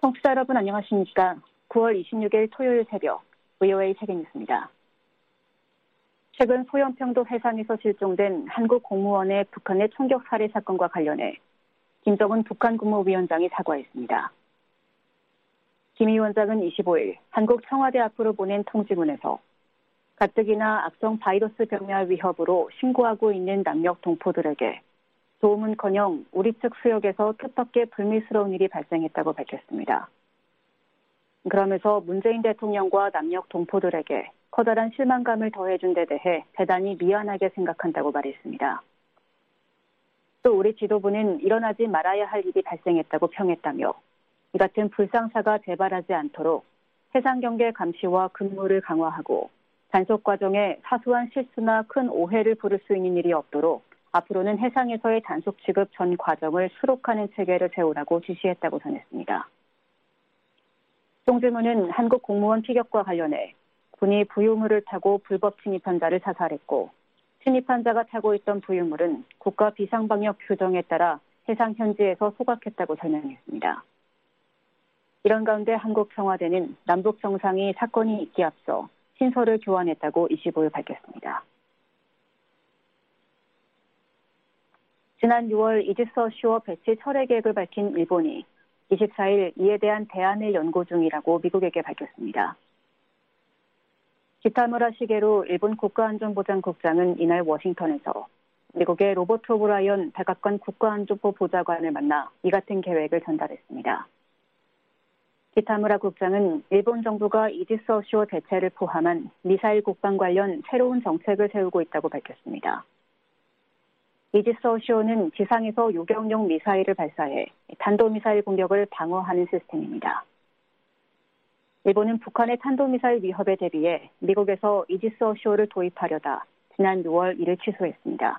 청취자 여러분 안녕하십니까? 9월 26일 토요일 새벽 VOA 세계뉴스입니다. 최근 소연평도 해상에서 실종된 한국 공무원의 북한의 총격 살해 사건과 관련해 김정은 북한 국무위원장이 사과했습니다. 김 위원장은 25일 한국 청와대 앞으로 보낸 통지문에서 가뜩이나 악성 바이러스 병멸 위협으로 신고하고 있는 남녘 동포들에게 도움은커녕 우리 측 수역에서 뜻밖의 불미스러운 일이 발생했다고 밝혔습니다. 그러면서 문재인 대통령과 남녘 동포들에게 커다란 실망감을 더해준 데 대해 대단히 미안하게 생각한다고 말했습니다. 또 우리 지도부는 일어나지 말아야 할 일이 발생했다고 평했다며 이 같은 불상사가 재발하지 않도록 해상경계 감시와 근무를 강화하고 단속 과정에 사소한 실수나 큰 오해를 부를 수 있는 일이 없도록 앞으로는 해상에서의 단속 취급 전 과정을 수록하는 체계를 세우라고 지시했다고 전했습니다. 통지문은 한국 공무원 피격과 관련해 군이 부유물을 타고 불법 침입한 자를 사살했고 침입한 자가 타고 있던 부유물은 국가 비상방역 규정에 따라 해상 현지에서 소각했다고 설명했습니다. 이런 가운데 한국 청와대는 남북 정상이 사건이 있기에 앞서 신서를 교환했다고 25일 밝혔습니다. 지난 6월 이지스 어쇼어 배치 철회 계획을 밝힌 일본이 24일 이에 대한 대안을 연구 중이라고 미국에게 밝혔습니다. 기타무라 시게루 일본 국가안전보장국장은 이날 워싱턴에서 미국의 로버트 오브라이언 백악관 국가안전보 보좌관을 만나 이 같은 계획을 전달했습니다. 기타무라 국장은 일본 정부가 이지스 어쇼어 대체를 포함한 미사일 국방 관련 새로운 정책을 세우고 있다고 밝혔습니다. 이지스 어쇼어는 지상에서 요격용 미사일을 발사해 탄도미사일 공격을 방어하는 시스템입니다. 일본은 북한의 탄도미사일 위협에 대비해 미국에서 이지스 어쇼어를 도입하려다 지난 6월 이를 취소했습니다.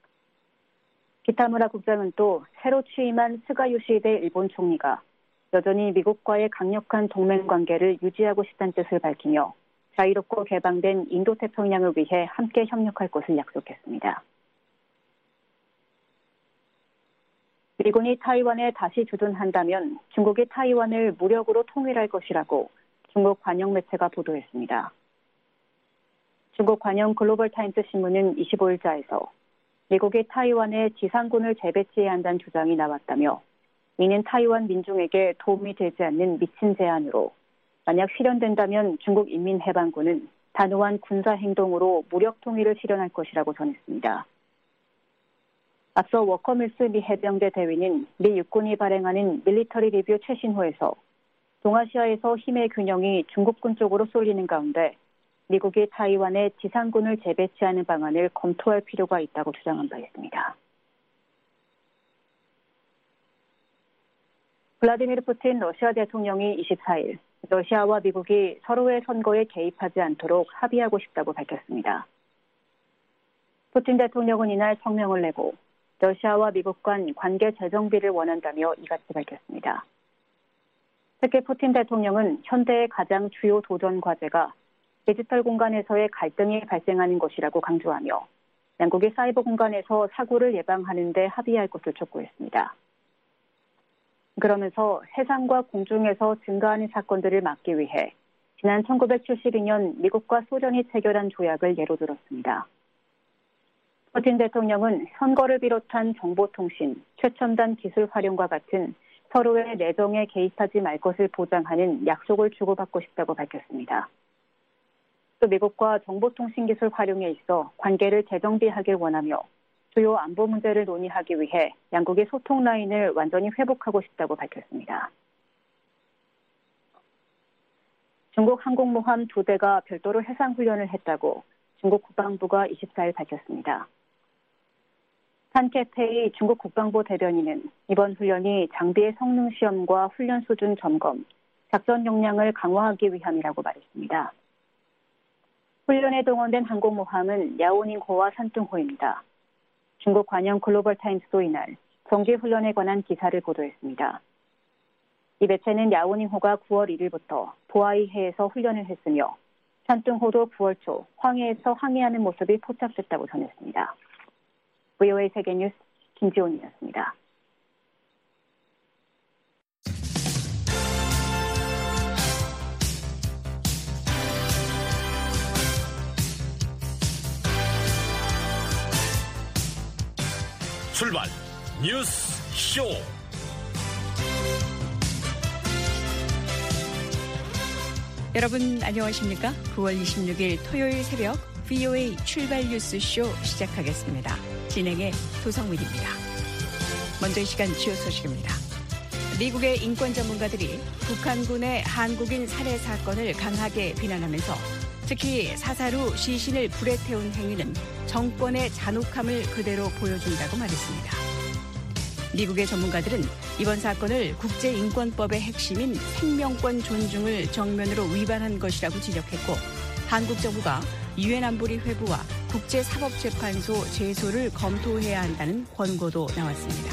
기타무라 국장은 또 새로 취임한 스가 요시히데 일본 총리가 여전히 미국과의 강력한 동맹 관계를 유지하고 싶다는 뜻을 밝히며 자유롭고 개방된 인도태평양을 위해 함께 협력할 것을 약속했습니다. 일본이 타이완에 다시 주둔한다면 중국이 타이완을 무력으로 통일할 것이라고 중국 관영 매체가 보도했습니다. 중국 관영 글로벌타임스 신문은 25일자에서 미국이 타이완에 지상군을 재배치해야 한다는 주장이 나왔다며 이는 타이완 민중에게 도움이 되지 않는 미친 제안으로 만약 실현된다면 중국 인민해방군은 단호한 군사행동으로 무력 통일을 실현할 것이라고 전했습니다. 앞서 워커밀스 미 해병대 대위는 미 육군이 발행하는 밀리터리 리뷰 최신호에서 동아시아에서 힘의 균형이 중국군 쪽으로 쏠리는 가운데 미국이 타이완에 지상군을 재배치하는 방안을 검토할 필요가 있다고 주장한 바 있습니다. 블라디미르 푸틴 러시아 대통령이 24일 러시아와 미국이 서로의 선거에 개입하지 않도록 합의하고 싶다고 밝혔습니다. 푸틴 대통령은 이날 성명을 내고 러시아와 미국 간 관계 재정비를 원한다며 이같이 밝혔습니다. 특히 푸틴 대통령은 현대의 가장 주요 도전 과제가 디지털 공간에서의 갈등이 발생하는 것이라고 강조하며 양국이 사이버 공간에서 사고를 예방하는 데 합의할 것을 촉구했습니다. 그러면서 해상과 공중에서 증가하는 사건들을 막기 위해 지난 1972년 미국과 소련이 체결한 조약을 예로 들었습니다. 푸틴 대통령은 선거를 비롯한 정보통신, 최첨단 기술 활용과 같은 서로의 내정에 개입하지 말 것을 보장하는 약속을 주고받고 싶다고 밝혔습니다. 또 미국과 정보통신 기술 활용에 있어 관계를 재정비하길 원하며 주요 안보 문제를 논의하기 위해 양국의 소통 라인을 완전히 회복하고 싶다고 밝혔습니다. 중국 항공모함 2대가 별도로 해상훈련을 했다고 중국 국방부가 24일 밝혔습니다. 탄케페이 중국 국방부 대변인은 이번 훈련이 장비의 성능 시험과 훈련 수준 점검, 작전 역량을 강화하기 위함이라고 말했습니다. 훈련에 동원된 항공모함은 야오닝호와 산둥호입니다. 중국 관영 글로벌타임스도 이날 정기훈련에 관한 기사를 보도했습니다. 이 매체는 야오닝호가 9월 1일부터 보아이해에서 훈련을 했으며 산둥호도 9월 초 황해에서 항해하는 모습이 포착됐다고 전했습니다. VOA 세계뉴스 김지원이었습니다. 출발 뉴스 쇼. 여러분 안녕하십니까? 9월 26일 토요일 새벽 VOA 출발 뉴스 쇼 시작하겠습니다. 진행의 도성민입니다. 먼저 이 시간 주요 소식입니다. 미국의 인권 전문가들이 북한군의 한국인 살해 사건을 강하게 비난하면서 특히 사살 후 시신을 불에 태운 행위는 정권의 잔혹함을 그대로 보여준다고 말했습니다. 미국의 전문가들은 이번 사건을 국제인권법의 핵심인 생명권 존중을 정면으로 위반한 것이라고 지적했고 한국 정부가 유엔 안보리 회부와 국제사법재판소 제소를 검토해야 한다는 권고도 나왔습니다.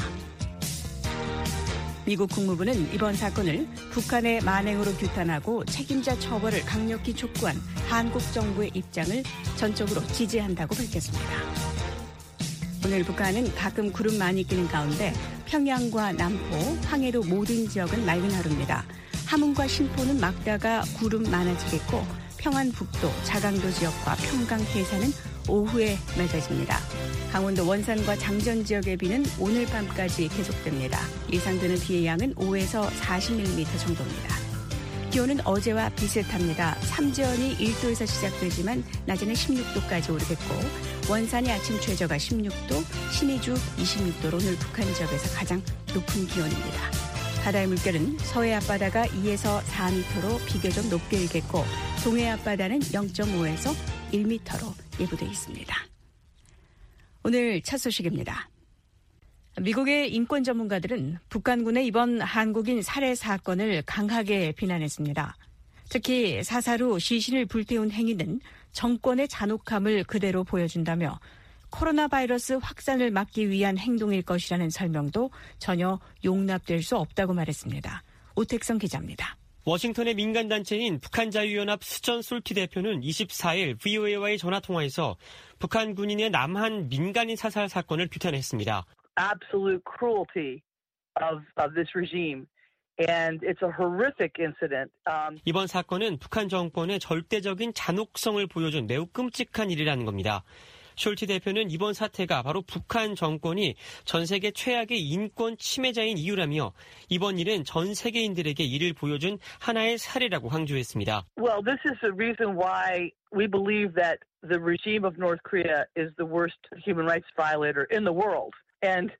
미국 국무부는 이번 사건을 북한의 만행으로 규탄하고 책임자 처벌을 강력히 촉구한 한국 정부의 입장을 전적으로 지지한다고 밝혔습니다. 오늘 북한은 가끔 구름 많이 끼는 가운데 평양과 남포, 황해도 모든 지역은 맑은 하루입니다. 함흥과 신포는 막다가 구름 많아지겠고 평안북도, 자강도 지역과 평강 해사는 오후에 맑아집니다. 강원도 원산과 장전 지역의 비는 오늘 밤까지 계속됩니다. 예상되는 비의 양은 5에서 40mm 정도입니다. 기온은 어제와 비슷합니다. 삼지연이 1도에서 시작되지만 낮에는 16도까지 오르겠고 원산이 아침 최저가 16도, 신의주 26도로 오늘 북한 지역에서 가장 높은 기온입니다. 바다의 물결은 서해 앞바다가 2에서 4m로 비교적 높게 일겠고 동해 앞바다는 0.5에서 1m로 예보되어 있습니다. 오늘 첫 소식입니다. 미국의 인권 전문가들은 북한군의 이번 한국인 살해 사건을 강하게 비난했습니다. 특히 사살 후 시신을 불태운 행위는 정권의 잔혹함을 그대로 보여준다며 코로나 바이러스 확산을 막기 위한 행동일 것이라는 설명도 전혀 용납될 수 없다고 말했습니다. 오택성 기자입니다. 워싱턴의 민간단체인 북한자유연합 수전 솔티 대표는 24일 VOA와의 전화통화에서 북한 군인의 남한 민간인 사살 사건을 규탄했습니다. Absolute cruelty of this regime. And it's a horrific incident. 이번 사건은 북한 정권의 절대적인 잔혹성을 보여준 매우 끔찍한 일이라는 겁니다. 숄티 대표는 이번 사태가 바로 북한 정권이 전 세계 최악의 인권 침해자인 이유라며 이번 일은 전 세계인들에게 이를 보여준 하나의 사례라고 강조했습니다. Well, this is the reason why we believe that the regime of North Korea is the worst human rights violator in the world. And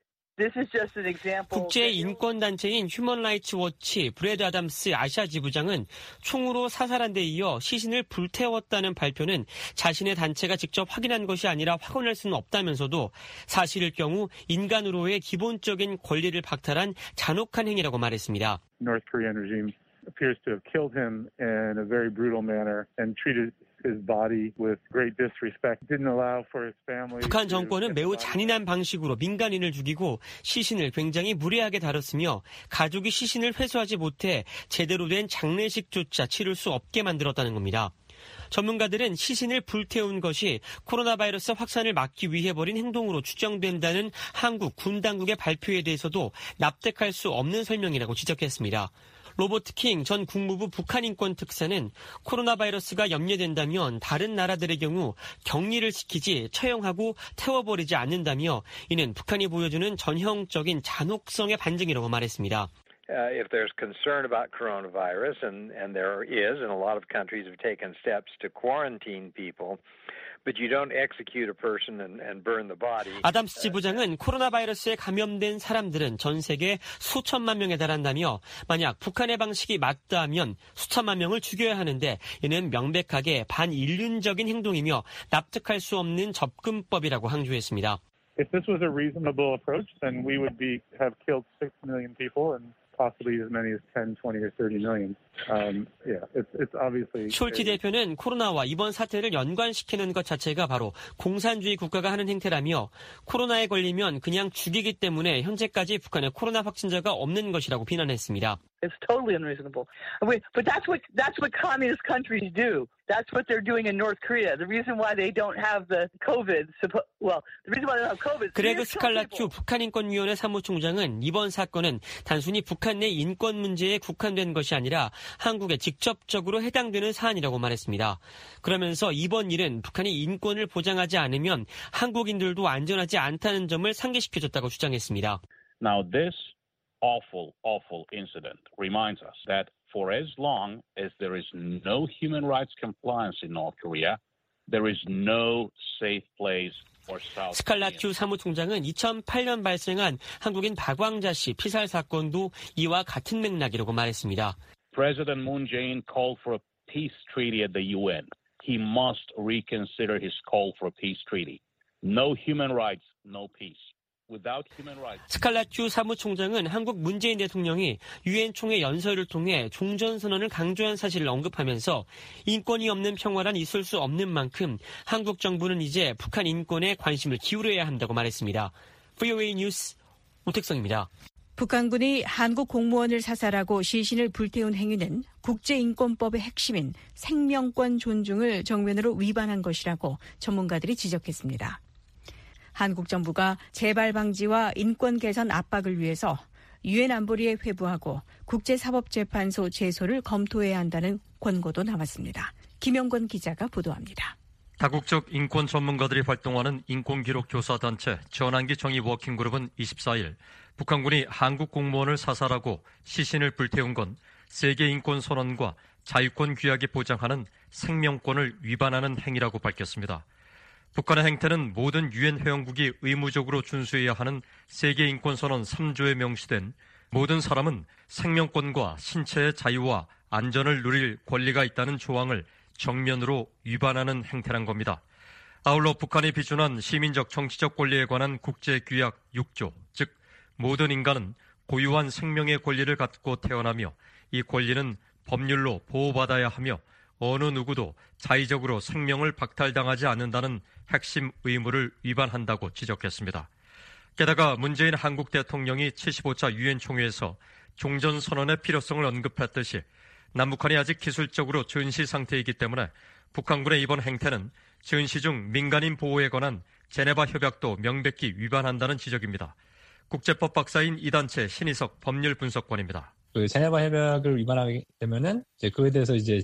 국제인권단체인 휴먼 라이츠 워치 브래드 아담스 아시아 지부장은 총으로 사살한 데 이어 시신을 불태웠다는 발표는 자신의 단체가 직접 확인한 것이 아니라 확언할 수는 없다면서도 사실일 경우 인간으로의 기본적인 권리를 박탈한 잔혹한 행위라고 말했습니다. North Korean regime appears to have killed him in a very brutal manner and treated his body with great disrespect. Didn't allow for his family. 북한 정권은 매우 잔인한 방식으로 민간인을 죽이고 시신을 굉장히 무례하게 다뤘으며 가족이 시신을 회수하지 못해 제대로 된 장례식조차 치를 수 없게 만들었다는 겁니다. 전문가들은 시신을 불태운 것이 코로나 바이러스 확산을 막기 위해 벌인 행동으로 추정된다는 한국 군 당국의 발표에 대해서도 납득할 수 없는 설명이라고 지적했습니다. 로버트 킹 전 국무부 북한인권 특사는 코로나 바이러스가 염려된다면 다른 나라들의 경우 격리를 시키지 처형하고 태워버리지 않는다며 이는 북한이 보여주는 전형적인 잔혹성의 반증이라고 말했습니다. If there's concern about coronavirus, and there is, and a lot of countries have taken steps to quarantine people, but you don't execute a person and burn the body. 아담스 지부장은 코로나 바이러스에 감염된 사람들은 전 세계 수천만 명에 달한다며 만약 북한의 방식이 맞다면 수천만 명을 죽여야 하는데 이는 명백하게 반인륜적인 행동이며 납득할 수 없는 접근법이라고 강조했습니다. If this was a reasonable approach, then we would have killed 6 million people and possibly as many as 10, 20, or 30 million. It's obviously. 숄티 대표는 코로나와 이번 사태를 연관시키는 것 자체가 바로 공산주의 국가가 하는 행태라며 코로나에 걸리면 그냥 죽이기 때문에 현재까지 북한에 코로나 확진자가 없는 것이라고 비난했습니다. It's totally unreasonable. But that's what communist countries do. That's what they're doing in North Korea. The reason why they don't have the COVID, the reason why they don't have COVID. 그레그 스칼라튜 북한인권위원회 사무총장은 이번 사건은 단순히 북한 내 인권 문제에 국한된 것이 아니라 한국에 직접적으로 해당되는 사안이라고 말했습니다. 그러면서 이번 일은 북한이 인권을 보장하지 않으면 한국인들도 안전하지 않다는 점을 상기시켜줬다고 주장했습니다. Now this awful incident reminds us that for as long as there is no human rights compliance in North Korea, there is no safe place for South Korea. 스칼라튜 사무총장은 2008년 발생한 한국인 박왕자 씨 피살 사건도 이와 같은 맥락이라고 말했습니다. President Moon Jae-in called for a peace treaty at the UN. He must reconsider his call for a peace treaty. No human rights, no peace. 스칼라튜 사무총장은 한국 문재인 대통령이 유엔 총회 연설을 통해 종전선언을 강조한 사실을 언급하면서 인권이 없는 평화란 있을 수 없는 만큼 한국 정부는 이제 북한 인권에 관심을 기울여야 한다고 말했습니다. VOA 뉴스 오택성입니다. 북한군이 한국 공무원을 사살하고 시신을 불태운 행위는 국제인권법의 핵심인 생명권 존중을 정면으로 위반한 것이라고 전문가들이 지적했습니다. 한국 정부가 재발 방지와 인권 개선 압박을 위해서 유엔 안보리에 회부하고 국제사법재판소 제소를 검토해야 한다는 권고도 나왔습니다. 김영권 기자가 보도합니다. 다국적 인권 전문가들이 활동하는 인권기록조사단체 전환기 정의 워킹그룹은 24일 북한군이 한국 공무원을 사살하고 시신을 불태운 건 세계인권선언과 자유권 규약이 보장하는 생명권을 위반하는 행위라고 밝혔습니다. 북한의 행태는 모든 유엔 회원국이 의무적으로 준수해야 하는 세계인권선언 3조에 명시된 모든 사람은 생명권과 신체의 자유와 안전을 누릴 권리가 있다는 조항을 정면으로 위반하는 행태란 겁니다. 아울러 북한이 비준한 시민적 정치적 권리에 관한 국제규약 6조, 즉 모든 인간은 고유한 생명의 권리를 갖고 태어나며 이 권리는 법률로 보호받아야 하며 어느 누구도 자의적으로 생명을 박탈당하지 않는다는 핵심 의무를 위반한다고 지적했습니다. 게다가 문재인 한국 대통령이 75차 유엔 총회에서 종전선언의 필요성을 언급했듯이 남북한이 아직 기술적으로 전시 상태이기 때문에 북한군의 이번 행태는 전시 중 민간인 보호에 관한 제네바 협약도 명백히 위반한다는 지적입니다. 국제법 박사인 이 단체 신희석 법률 분석관입니다. 그 제네바 협약을 위반하게 되면은 이제 그에 대해서 이제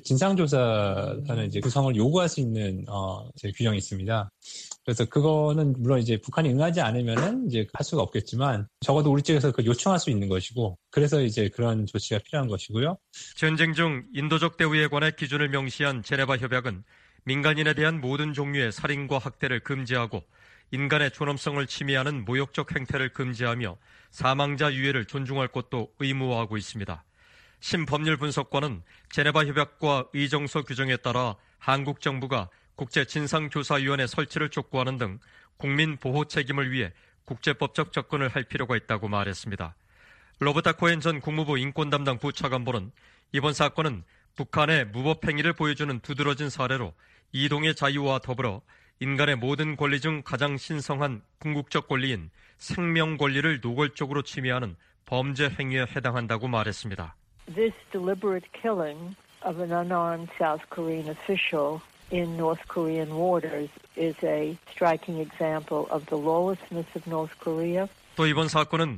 진상조사라는 이제 구성을 요구할 수 있는 이제 규정이 있습니다. 그래서 그거는 물론 이제 북한이 응하지 않으면은 이제 할 수가 없겠지만 적어도 우리 측에서 그 요청할 수 있는 것이고 그래서 이제 그런 조치가 필요한 것이고요. 전쟁 중 인도적 대우에 관해 기준을 명시한 제네바 협약은 민간인에 대한 모든 종류의 살인과 학대를 금지하고 인간의 존엄성을 침해하는 모욕적 행태를 금지하며 사망자 유해를 존중할 것도 의무화하고 있습니다. 신법률 분석관은 제네바 협약과 의정서 규정에 따라 한국 정부가 국제진상조사위원회 설치를 촉구하는 등 국민 보호 책임을 위해 국제법적 접근을 할 필요가 있다고 말했습니다. 로버타 코엔 전 국무부 인권담당 부차관보는 이번 사건은 북한의 무법행위를 보여주는 두드러진 사례로 이동의 자유와 더불어 인간의 모든 권리 중 가장 신성한 궁극적 권리인 생명 권리를 노골적으로 침해하는 범죄 행위에 해당한다고 말했습니다. This deliberate killing of an unarmed South Korean official in North Korean waters is a striking example of the lawlessness of North Korea. 또 이번 사건은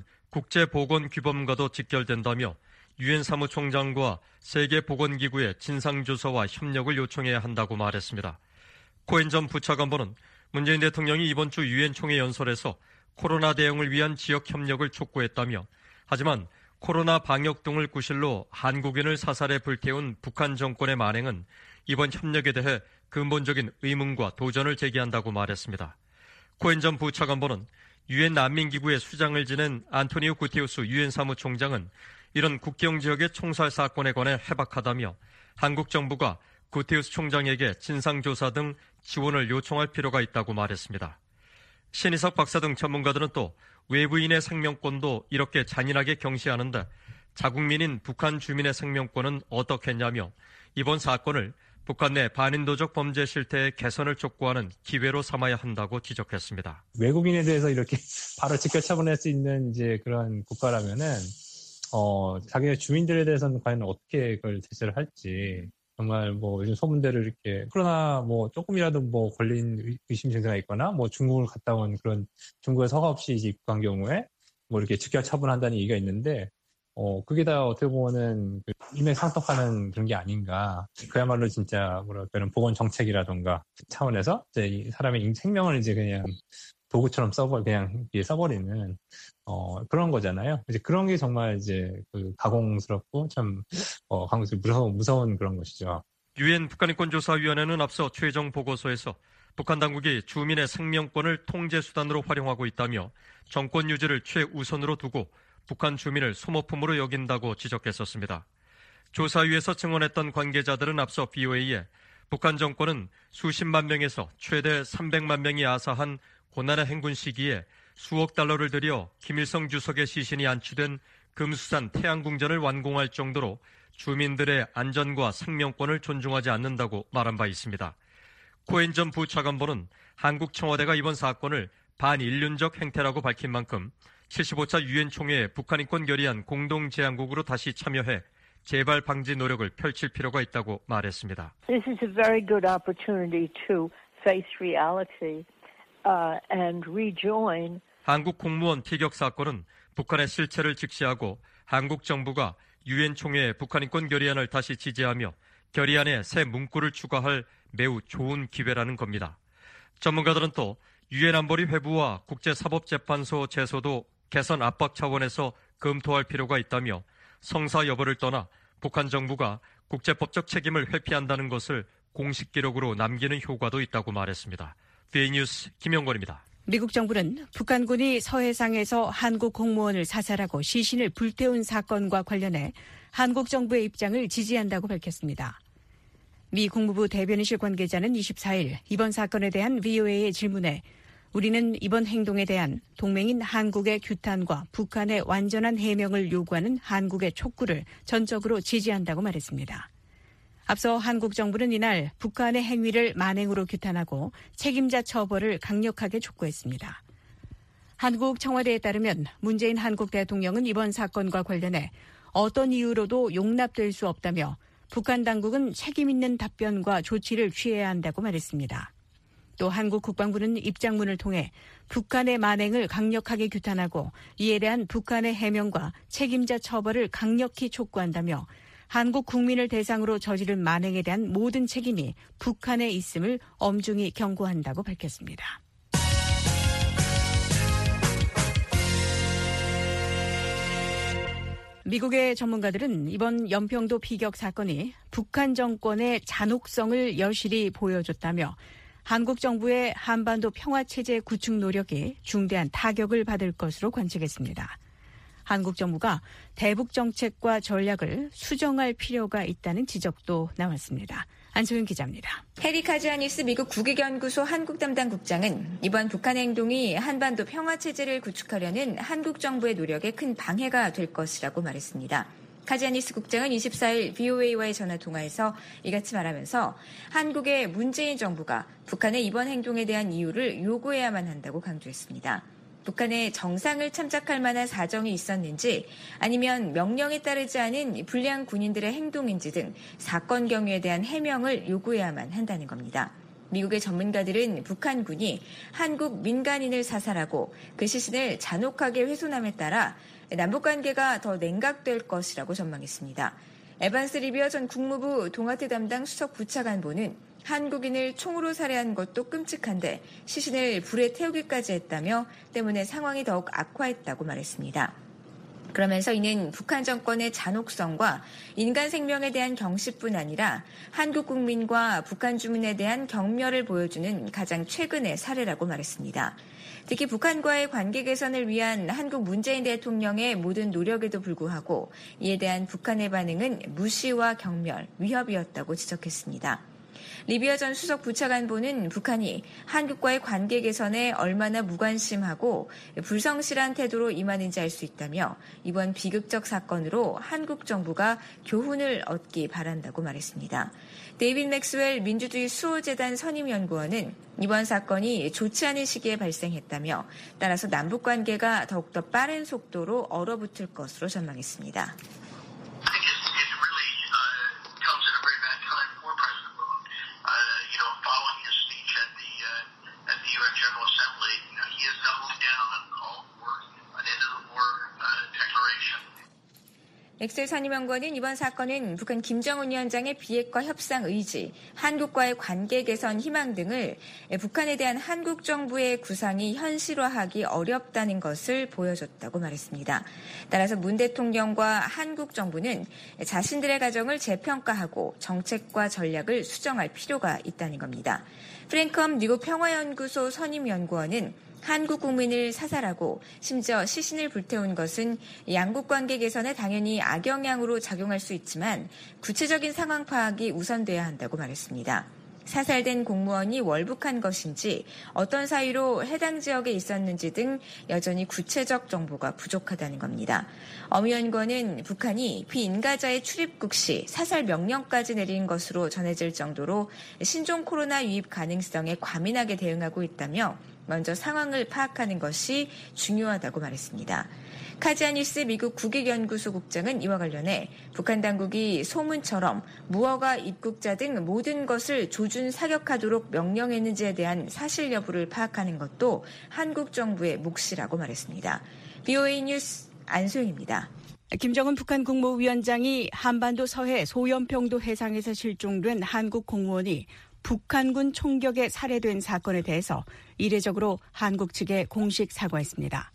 국제보건규범과도 직결된다며 유엔 사무총장과 세계보건기구의 진상조사와 협력을 요청해야 한다고 말했습니다. 코엔 전 부차관보는 문재인 대통령이 이번 주 유엔 총회 연설에서 코로나 대응을 위한 지역 협력을 촉구했다며 하지만 코로나 방역 등을 구실로 한국인을 사살해 불태운 북한 정권의 만행은 이번 협력에 대해 근본적인 의문과 도전을 제기한다고 말했습니다. 코엔 전 부차관보는 유엔 난민기구의 수장을 지낸 안토니오 구테우스 유엔 사무총장은 이런 국경 지역의 총살 사건에 관해 해박하다며 한국 정부가 구테우스 총장에게 진상조사 등 지원을 요청할 필요가 있다고 말했습니다. 신희석 박사 등 전문가들은 또 외부인의 생명권도 이렇게 잔인하게 경시하는데 자국민인 북한 주민의 생명권은 어떻겠냐며 이번 사건을 북한 내 반인도적 범죄 실태의 개선을 촉구하는 기회로 삼아야 한다고 지적했습니다. 외국인에 대해서 이렇게 바로 직결 처분할 수 있는 이제 그런 국가라면은 자기네 주민들에 대해서는 과연 어떻게 그걸 대처를 할지, 정말 뭐 요즘 소문대로 이렇게 코로나 뭐 조금이라도 뭐 걸린 의심 증세가 있거나 뭐 중국을 갔다 온 그런 중국에 허가 없이 이제 입국한 경우에 뭐 이렇게 즉결 처분한다는 얘기가 있는데, 그게 다 어떻게 보면은 일맥상통하는 그런 게 아닌가. 그야말로 진짜 그런 보건 정책이라던가 차원에서 이제 이 사람의 생명을 이제 그냥 도구처럼 그냥 써버리는, 그런 거잖아요. 이제 그런 게 정말 이제 가공스럽고 참, 무서운 그런 것이죠. 유엔 북한인권조사위원회는 앞서 최종 보고서에서 북한 당국이 주민의 생명권을 통제수단으로 활용하고 있다며 정권 유지를 최우선으로 두고 북한 주민을 소모품으로 여긴다고 지적했었습니다. 조사위에서 증언했던 관계자들은 앞서 BOA에 북한 정권은 수십만 명에서 최대 300만 명이 아사한 고난의 행군 시기에 수억 달러를 들여 김일성 주석의 시신이 안치된 금수산 태양궁전을 완공할 정도로 주민들의 안전과 생명권을 존중하지 않는다고 말한 바 있습니다. 코엔 전 부차관보는 한국 청와대가 이번 사건을 반인륜적 행태라고 밝힌 만큼 75차 유엔 총회에 북한 인권 결의안 공동 제안국으로 다시 참여해 재발 방지 노력을 펼칠 필요가 있다고 말했습니다. This is a very good opportunity to face reality and rejoin. 한국 공무원 티격 사건은 북한의 실체를 직시하고 한국 정부가 유엔 총회에 북한 인권 결의안을 다시 지지하며 결의안에 새 문구를 추가할 매우 좋은 기회라는 겁니다. 전문가들은 또 유엔 안보리 회부와 국제사법재판소 제소도 개선 압박 차원에서 검토할 필요가 있다며 성사 여부를 떠나 북한 정부가 국제법적 책임을 회피한다는 것을 공식 기록으로 남기는 효과도 있다고 말했습니다. BA 뉴스 김영권입니다. 미국 정부는 북한군이 서해상에서 한국 공무원을 사살하고 시신을 불태운 사건과 관련해 한국 정부의 입장을 지지한다고 밝혔습니다. 미 국무부 대변인실 관계자는 24일 이번 사건에 대한 VOA의 질문에 우리는 이번 행동에 대한 동맹인 한국의 규탄과 북한의 완전한 해명을 요구하는 한국의 촉구를 전적으로 지지한다고 말했습니다. 앞서 한국 정부는 이날 북한의 행위를 만행으로 규탄하고 책임자 처벌을 강력하게 촉구했습니다. 한국 청와대에 따르면 문재인 한국 대통령은 이번 사건과 관련해 어떤 이유로도 용납될 수 없다며 북한 당국은 책임 있는 답변과 조치를 취해야 한다고 말했습니다. 또 한국 국방부는 입장문을 통해 북한의 만행을 강력하게 규탄하고 이에 대한 북한의 해명과 책임자 처벌을 강력히 촉구한다며 한국 국민을 대상으로 저지른 만행에 대한 모든 책임이 북한에 있음을 엄중히 경고한다고 밝혔습니다. 미국의 전문가들은 이번 연평도 피격 사건이 북한 정권의 잔혹성을 여실히 보여줬다며 한국 정부의 한반도 평화체제 구축 노력이 중대한 타격을 받을 것으로 관측했습니다. 한국 정부가 대북 정책과 전략을 수정할 필요가 있다는 지적도 나왔습니다. 안소영 기자입니다. 해리 카지아니스 미국 국익연구소 한국 담당 국장은 이번 북한 행동이 한반도 평화체제를 구축하려는 한국 정부의 노력에 큰 방해가 될 것이라고 말했습니다. 카지아니스 국장은 24일 VOA와의 전화통화에서 이같이 말하면서 한국의 문재인 정부가 북한의 이번 행동에 대한 이유를 요구해야만 한다고 강조했습니다. 북한에 정상을 참작할 만한 사정이 있었는지 아니면 명령에 따르지 않은 불량 군인들의 행동인지 등 사건 경위에 대한 해명을 요구해야만 한다는 겁니다. 미국의 전문가들은 북한군이 한국 민간인을 사살하고 그 시신을 잔혹하게 훼손함에 따라 남북관계가 더 냉각될 것이라고 전망했습니다. 에반스 리비어 전 국무부 동아태 담당 수석 부차관보는 한국인을 총으로 살해한 것도 끔찍한데 시신을 불에 태우기까지 했다며 때문에 상황이 더욱 악화했다고 말했습니다. 그러면서 이는 북한 정권의 잔혹성과 인간 생명에 대한 경시뿐 아니라 한국 국민과 북한 주민에 대한 경멸을 보여주는 가장 최근의 사례라고 말했습니다. 특히 북한과의 관계 개선을 위한 한국 문재인 대통령의 모든 노력에도 불구하고 이에 대한 북한의 반응은 무시와 경멸, 위협이었다고 지적했습니다. 리비아 전 수석 부차관보는 북한이 한국과의 관계 개선에 얼마나 무관심하고 불성실한 태도로 임하는지 알 수 있다며 이번 비극적 사건으로 한국 정부가 교훈을 얻기 바란다고 말했습니다. 데이빗 맥스웰 민주주의 수호재단 선임연구원은 이번 사건이 좋지 않은 시기에 발생했다며 따라서 남북관계가 더욱더 빠른 속도로 얼어붙을 것으로 전망했습니다. 맥스웰 선임연구원은 이번 사건은 북한 김정은 위원장의 비핵화 협상 의지, 한국과의 관계 개선 희망 등을 북한에 대한 한국 정부의 구상이 현실화하기 어렵다는 것을 보여줬다고 말했습니다. 따라서 문 대통령과 한국 정부는 자신들의 가정을 재평가하고 정책과 전략을 수정할 필요가 있다는 겁니다. 프랭크엄 미국 평화연구소 선임연구원은 한국 국민을 사살하고 심지어 시신을 불태운 것은 양국 관계 개선에 당연히 악영향으로 작용할 수 있지만 구체적인 상황 파악이 우선돼야 한다고 말했습니다. 사살된 공무원이 월북한 것인지 어떤 사유로 해당 지역에 있었는지 등 여전히 구체적 정보가 부족하다는 겁니다. 엄 연구원은 북한이 비인가자의 출입국 시 사살 명령까지 내린 것으로 전해질 정도로 신종 코로나 유입 가능성에 과민하게 대응하고 있다며 먼저 상황을 파악하는 것이 중요하다고 말했습니다. 카지아니스 미국 국익연구소 국장은 이와 관련해 북한 당국이 소문처럼 무허가 입국자 등 모든 것을 조준 사격하도록 명령했는지에 대한 사실 여부를 파악하는 것도 한국 정부의 몫이라고 말했습니다. BOA 뉴스 안소영입니다. 김정은 북한 국무위원장이 한반도 서해 소연평도 해상에서 실종된 한국 공무원이 북한군 총격에 살해된 사건에 대해서 이례적으로 한국 측에 공식 사과했습니다.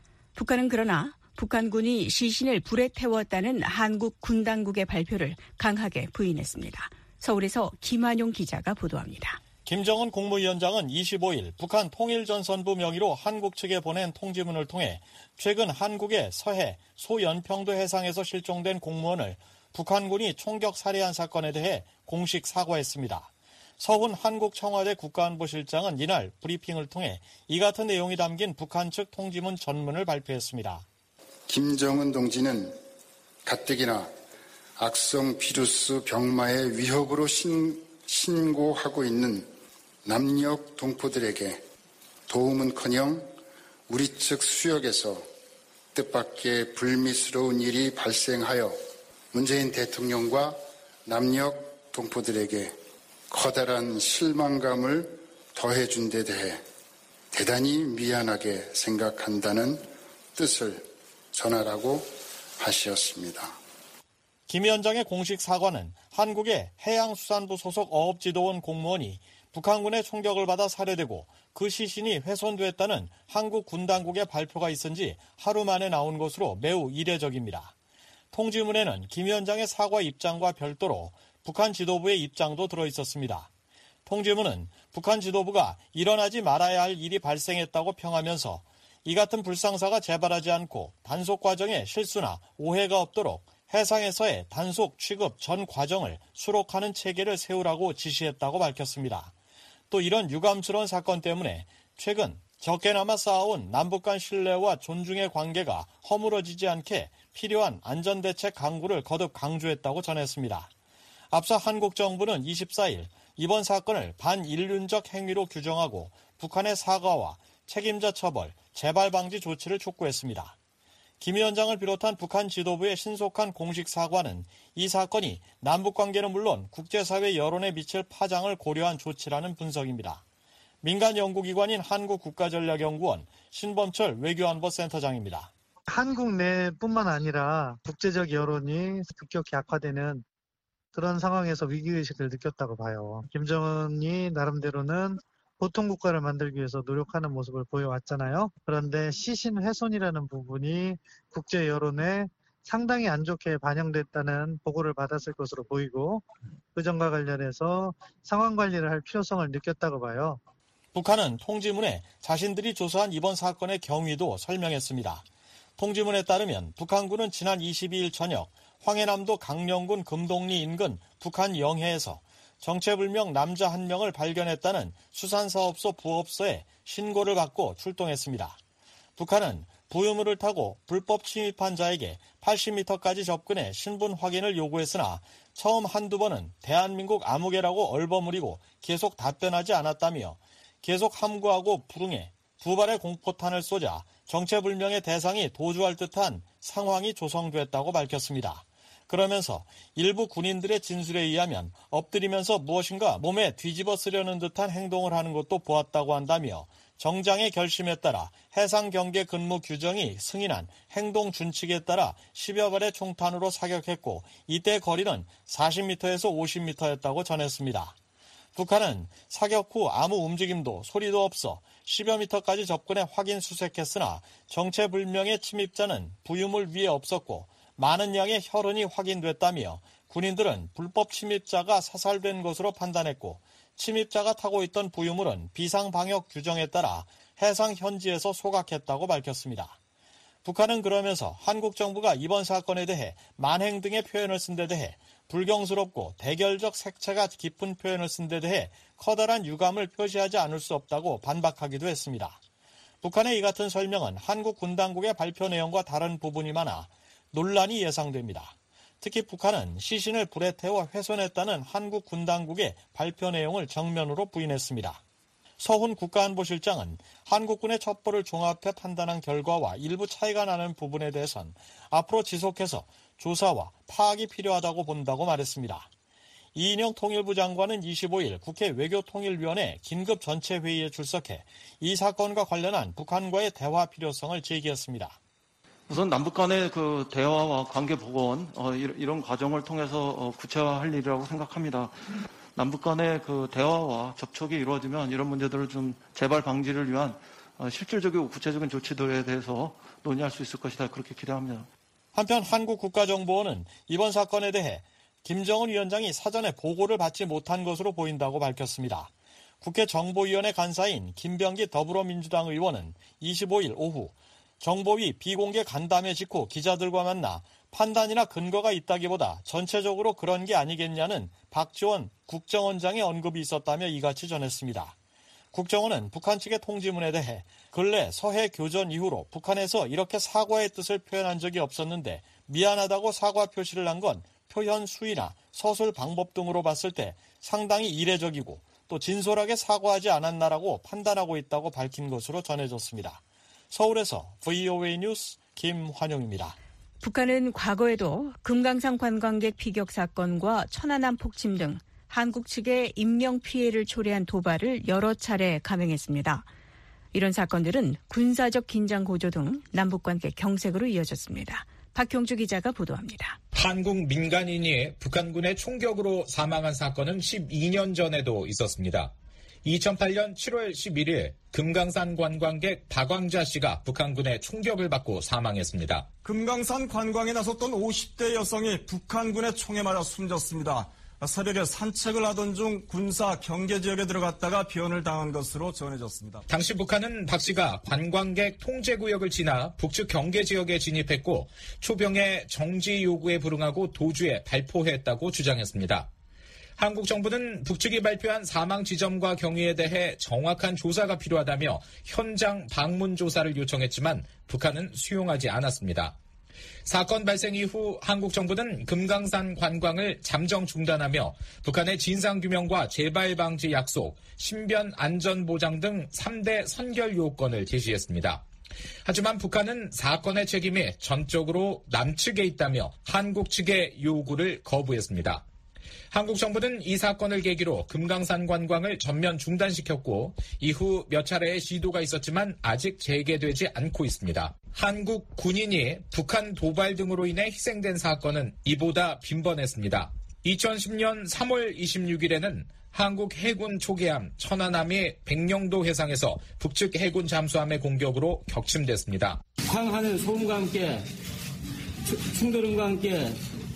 북한은 그러나 북한군이 시신을 불에 태웠다는 한국 군 당국의 발표를 강하게 부인했습니다. 서울에서 김한용 기자가 보도합니다. 김정은 국무위원장은 25일 북한 통일전선부 명의로 한국 측에 보낸 통지문을 통해 최근 한국의 서해 소연평도 해상에서 실종된 공무원을 북한군이 총격 살해한 사건에 대해 공식 사과했습니다. 서훈 한국 청와대 국가안보실장은 이날 브리핑을 통해 이 같은 내용이 담긴 북한 측 통지문 전문을 발표했습니다. 김정은 동지는 가뜩이나 악성 비루스 병마의 위협으로 신고하고 있는 남녘 동포들에게 도움은커녕 우리 측 수역에서 뜻밖의 불미스러운 일이 발생하여 문재인 대통령과 남녘 동포들에게 커다란 실망감을 더해준 데 대해 대단히 미안하게 생각한다는 뜻을 전하라고 하셨습니다. 김 위원장의 공식 사과는 한국의 해양수산부 소속 어업지도원 공무원이 북한군의 총격을 받아 살해되고 그 시신이 훼손됐다는 한국 군 당국의 발표가 있은 지 하루 만에 나온 것으로 매우 이례적입니다. 통지문에는 김 위원장의 사과 입장과 별도로 북한 지도부의 입장도 들어있었습니다. 통지문은 북한 지도부가 일어나지 말아야 할 일이 발생했다고 평하면서 이 같은 불상사가 재발하지 않고 단속 과정에 실수나 오해가 없도록 해상에서의 단속 취급 전 과정을 수록하는 체계를 세우라고 지시했다고 밝혔습니다. 또 이런 유감스러운 사건 때문에 최근 적게나마 쌓아온 남북 간 신뢰와 존중의 관계가 허물어지지 않게 필요한 안전대책 강구를 거듭 강조했다고 전했습니다. 앞서 한국 정부는 24일 이번 사건을 반인륜적 행위로 규정하고 북한의 사과와 책임자 처벌, 재발 방지 조치를 촉구했습니다. 김 위원장을 비롯한 북한 지도부의 신속한 공식 사과는 이 사건이 남북관계는 물론 국제사회 여론에 미칠 파장을 고려한 조치라는 분석입니다. 민간 연구기관인 한국국가전략연구원 신범철 외교안보센터장입니다. 한국 내뿐만 아니라 국제적 여론이 급격히 악화되는 그런 상황에서 위기의식을 느꼈다고 봐요. 김정은이 나름대로는 보통 국가를 만들기 위해서 노력하는 모습을 보여왔잖아요. 그런데 시신 훼손이라는 부분이 국제 여론에 상당히 안 좋게 반영됐다는 보고를 받았을 것으로 보이고 그 점과 관련해서 상황 관리를 할 필요성을 느꼈다고 봐요. 북한은 통지문에 자신들이 조사한 이번 사건의 경위도 설명했습니다. 통지문에 따르면 북한군은 지난 22일 저녁 황해남도 강령군 금동리 인근 북한 영해에서 정체불명 남자 1명을 발견했다는 수산사업소 부업소에 신고를 받고 출동했습니다. 북한은 부유물을 타고 불법 침입한 자에게 80m까지 접근해 신분 확인을 요구했으나 처음 한두 번은 대한민국 아무개라고 얼버무리고 계속 답변하지 않았다며 계속 함구하고 불응해 두 발의 공포탄을 쏘자 정체불명의 대상이 도주할 듯한 상황이 조성됐다고 밝혔습니다. 그러면서 일부 군인들의 진술에 의하면 엎드리면서 무엇인가 몸에 뒤집어 쓰려는 듯한 행동을 하는 것도 보았다고 한다며 정장의 결심에 따라 해상경계 근무 규정이 승인한 행동 준칙에 따라 10여 발의 총탄으로 사격했고 이때 거리는 40m에서 50m였다고 전했습니다. 북한은 사격 후 아무 움직임도 소리도 없어 10여 미터까지 접근해 확인 수색했으나 정체불명의 침입자는 부유물 위에 없었고 많은 양의 혈흔이 확인됐다며 군인들은 불법 침입자가 사살된 것으로 판단했고 침입자가 타고 있던 부유물은 비상방역 규정에 따라 해상 현지에서 소각했다고 밝혔습니다. 북한은 그러면서 한국 정부가 이번 사건에 대해 만행 등의 표현을 쓴 데 대해 불경스럽고 대결적 색채가 깊은 표현을 쓴 데 대해 커다란 유감을 표시하지 않을 수 없다고 반박하기도 했습니다. 북한의 이 같은 설명은 한국 군 당국의 발표 내용과 다른 부분이 많아 논란이 예상됩니다. 특히 북한은 시신을 불에 태워 훼손했다는 한국 군 당국의 발표 내용을 정면으로 부인했습니다. 서훈 국가안보실장은 한국군의 첩보를 종합해 판단한 결과와 일부 차이가 나는 부분에 대해선 앞으로 지속해서 조사와 파악이 필요하다고 본다고 말했습니다. 이인영 통일부 장관은 25일 국회 외교통일위원회 긴급 전체회의에 출석해 이 사건과 관련한 북한과의 대화 필요성을 제기했습니다. 우선 남북 간의 그 대화와 관계 복원 이런 과정을 통해서 구체화할 일이라고 생각합니다. 남북 간의 그 대화와 접촉이 이루어지면 이런 문제들을 좀 재발 방지를 위한 실질적이고 구체적인 조치들에 대해서 논의할 수 있을 것이다. 그렇게 기대합니다. 한편 한국국가정보원은 이번 사건에 대해 김정은 위원장이 사전에 보고를 받지 못한 것으로 보인다고 밝혔습니다. 국회 정보위원회 간사인 김병기 더불어민주당 의원은 25일 오후 정보위 비공개 간담회 직후 기자들과 만나 판단이나 근거가 있다기보다 전체적으로 그런 게 아니겠냐는 박지원 국정원장의 언급이 있었다며 이같이 전했습니다. 국정원은 북한 측의 통지문에 대해 근래 서해 교전 이후로 북한에서 이렇게 사과의 뜻을 표현한 적이 없었는데 미안하다고 사과 표시를 한 건 표현 수위나 서술 방법 등으로 봤을 때 상당히 이례적이고 또 진솔하게 사과하지 않았나라고 판단하고 있다고 밝힌 것으로 전해졌습니다. 서울에서 VOA 뉴스 김환용입니다. 북한은 과거에도 금강산 관광객 피격 사건과 천안함 폭침 등 한국 측의 인명 피해를 초래한 도발을 여러 차례 감행했습니다. 이런 사건들은 군사적 긴장 고조 등 남북 관계 경색으로 이어졌습니다. 박형주 기자가 보도합니다. 한국 민간인이 북한군의 총격으로 사망한 사건은 12년 전에도 있었습니다. 2008년 7월 11일 금강산 관광객 박광자 씨가 북한군의 총격을 받고 사망했습니다. 금강산 관광에 나섰던 50대 여성이 북한군의 총에 맞아 숨졌습니다. 새벽에 산책을 하던 중 군사 경계 지역에 들어갔다가 변을 당한 것으로 전해졌습니다. 당시 북한은 박 씨가 관광객 통제구역을 지나 북측 경계 지역에 진입했고 초병의 정지 요구에 불응하고 도주에 발포했다고 주장했습니다. 한국 정부는 북측이 발표한 사망 지점과 경위에 대해 정확한 조사가 필요하다며 현장 방문 조사를 요청했지만 북한은 수용하지 않았습니다. 사건 발생 이후 한국 정부는 금강산 관광을 잠정 중단하며 북한의 진상규명과 재발 방지 약속, 신변 안전보장 등 3대 선결 요건을 제시했습니다. 하지만 북한은 사건의 책임이 전적으로 남측에 있다며 한국 측의 요구를 거부했습니다. 한국 정부는 이 사건을 계기로 금강산 관광을 전면 중단시켰고 이후 몇 차례의 시도가 있었지만 아직 재개되지 않고 있습니다. 한국 군인이 북한 도발 등으로 인해 희생된 사건은 이보다 빈번했습니다. 2010년 3월 26일에는 한국 해군 초계함 천안함이 백령도 해상에서 북측 해군 잠수함의 공격으로 격침됐습니다. 황하는 소음과 함께 충돌음과 함께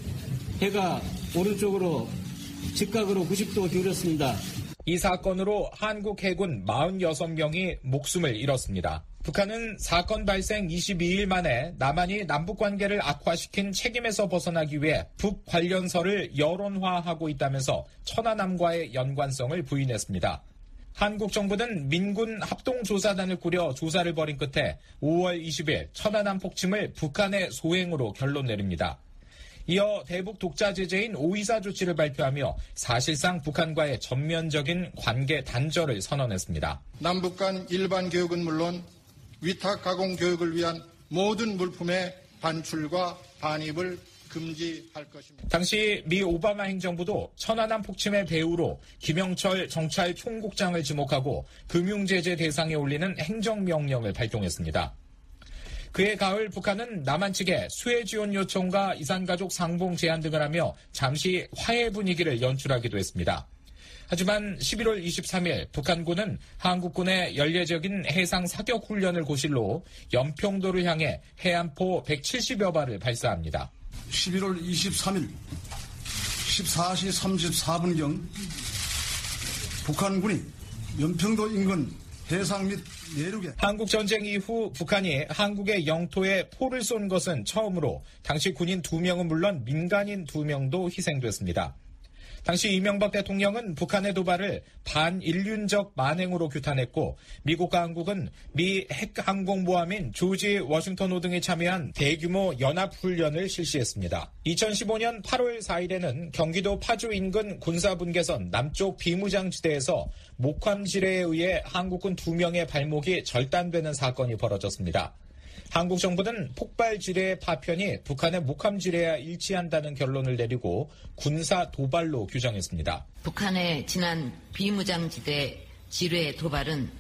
해가 오른쪽으로 직각으로 90도 기울였습니다. 이 사건으로 한국 해군 46명이 목숨을 잃었습니다. 북한은 사건 발생 22일 만에 남한이 남북관계를 악화시킨 책임에서 벗어나기 위해 북 관련설을 여론화하고 있다면서 천안함과의 연관성을 부인했습니다. 한국 정부는 민군 합동조사단을 꾸려 조사를 벌인 끝에 5월 20일 천안함 폭침을 북한의 소행으로 결론 내립니다. 이어 대북 독자 제재인 오이사 조치를 발표하며 사실상 북한과의 전면적인 관계 단절을 선언했습니다. 남북 간 일반 교육은 물론 위탁 가공 교육을 위한 모든 물품의 반출과 반입을 금지할 것입니다. 당시 미 오바마 행정부도 천안함 폭침의 배후로 김영철 정찰 총국장을 지목하고 금융제재 대상에 올리는 행정명령을 발동했습니다. 그해 가을 북한은 남한 측에 수해 지원 요청과 이산가족 상봉 제안 등을 하며 잠시 화해 분위기를 연출하기도 했습니다. 하지만 11월 23일 북한군은 한국군의 연례적인 해상 사격 훈련을 고실로 연평도를 향해 해안포 170여 발을 발사합니다. 11월 23일 14시 34분경 북한군이 연평도 인근 해상 및 내륙에 한국 전쟁 이후 북한이 한국의 영토에 포를 쏜 것은 처음으로 당시 군인 2명은 물론 민간인 2명도 희생됐습니다. 당시 이명박 대통령은 북한의 도발을 반인륜적 만행으로 규탄했고 미국과 한국은 미 핵항공모함인 조지 워싱턴호 등이 참여한 대규모 연합훈련을 실시했습니다. 2015년 8월 4일에는 경기도 파주 인근 군사분계선 남쪽 비무장지대에서 목함지뢰에 의해 한국군 2명의 발목이 절단되는 사건이 벌어졌습니다. 한국 정부는 폭발 지뢰의 파편이 북한의 목함 지뢰와 일치한다는 결론을 내리고 군사 도발로 규정했습니다. 북한의 지난 비무장지대 지뢰 도발은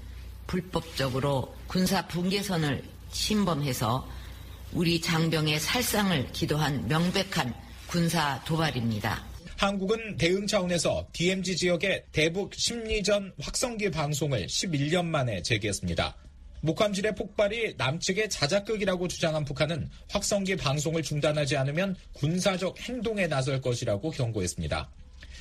불법적으로 군사 분계선을 침범해서 우리 장병의 살상을 기도한 명백한 군사 도발입니다. 한국은 대응 차원에서 DMZ 지역의 대북 심리전 확성기 방송을 11년 만에 재개했습니다. 목함지뢰 폭발이 남측의 자작극이라고 주장한 북한은 확성기 방송을 중단하지 않으면 군사적 행동에 나설 것이라고 경고했습니다.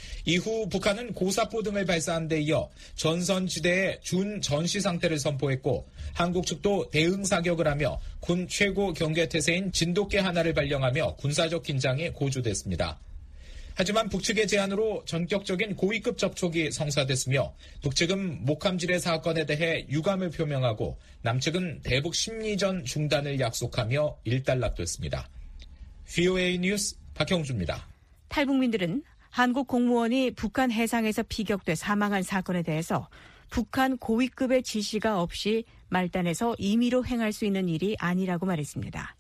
이후 북한은 고사포 등을 발사한 데 이어 전선지대에 준 전시 상태를 선포했고 한국 측도 대응 사격을 하며 군 최고 경계태세인 진돗개 하나를 발령하며 군사적 긴장이 고조됐습니다. 하지만 북측의 제안으로 전격적인 고위급 접촉이 성사됐으며 북측은 목함지뢰 사건에 대해 유감을 표명하고 남측은 대북 심리전 중단을 약속하며 일단락됐습니다. VOA 뉴스 박형주입니다. 탈북민들은 한국 공무원이 북한 해상에서 피격돼 사망한 사건에 대해서 북한 고위급의 지시가 없이 말단에서 임의로 행할 수 있는 일이 아니라고 말했습니다.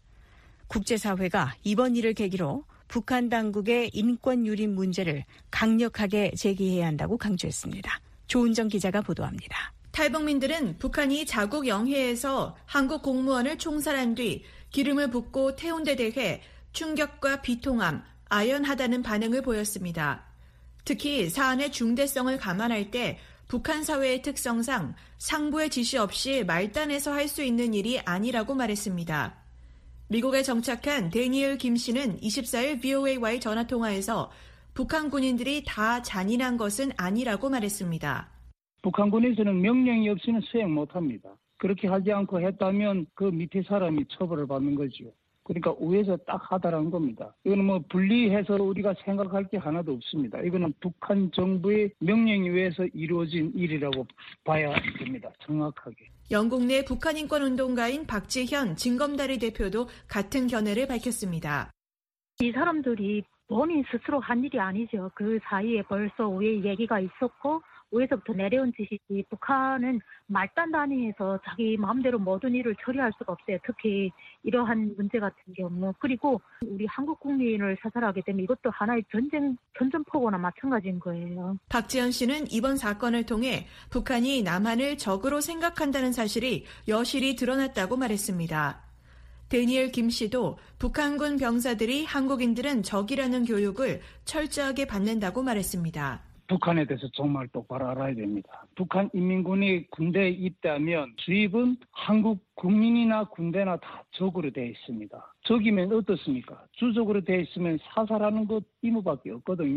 국제사회가 이번 일을 계기로 북한 당국의 인권 유린 문제를 강력하게 제기해야 한다고 강조했습니다. 조은정 기자가 보도합니다. 탈북민들은 북한이 자국 영해에서 한국 공무원을 총살한 뒤 기름을 붓고 태운 데 대해 충격과 비통함, 아연하다는 반응을 보였습니다. 특히 사안의 중대성을 감안할 때 북한 사회의 특성상 상부의 지시 없이 말단에서 할 수 있는 일이 아니라고 말했습니다. 미국에 정착한 데니얼 김 씨는 24일 VOA와의 전화통화에서 북한 군인들이 다 잔인한 것은 아니라고 말했습니다. 북한군에서는 명령이 없이는 수행 못합니다. 그렇게 하지 않고 했다면 그 밑에 사람이 처벌을 받는 거죠. 그러니까 위에서 딱 하다라는 겁니다. 이거는 뭐 분리해서 우리가 생각할 게 하나도 없습니다. 이거는 북한 정부의 명령에 의해서 이루어진 일이라고 봐야 됩니다. 정확하게. 영국 내 북한 인권운동가인 박지현 진검다리 대표도 같은 견해를 밝혔습니다. 이 사람들이 본인 스스로 한 일이 아니죠. 그 사이에 벌써 위에 얘기가 있었고 위에서부터 내려온 지시지 북한은 말단 단위에서 자기 마음대로 모든 일을 처리할 수가 없어요. 특히 이러한 문제 같은 경우. 그리고 우리 한국 국민을 사살하게 되면 이것도 하나의 전전포고나 마찬가지인 거예요. 박지현 씨는 이번 사건을 통해 북한이 남한을 적으로 생각한다는 사실이 여실히 드러났다고 말했습니다. 데니얼 김 씨도 북한군 병사들이 한국인들은 적이라는 교육을 철저하게 받는다고 말했습니다. 북한에 대해서 정말 똑바로 알아야 됩니다. 북한 인민군이 군대에 입대하면 주입은 한국 국민이나 군대나 다 적으로 되어 있습니다. 적이면 어떻습니까? 주적으로 되어 있으면 사살하는 것 의무밖에 없거든요.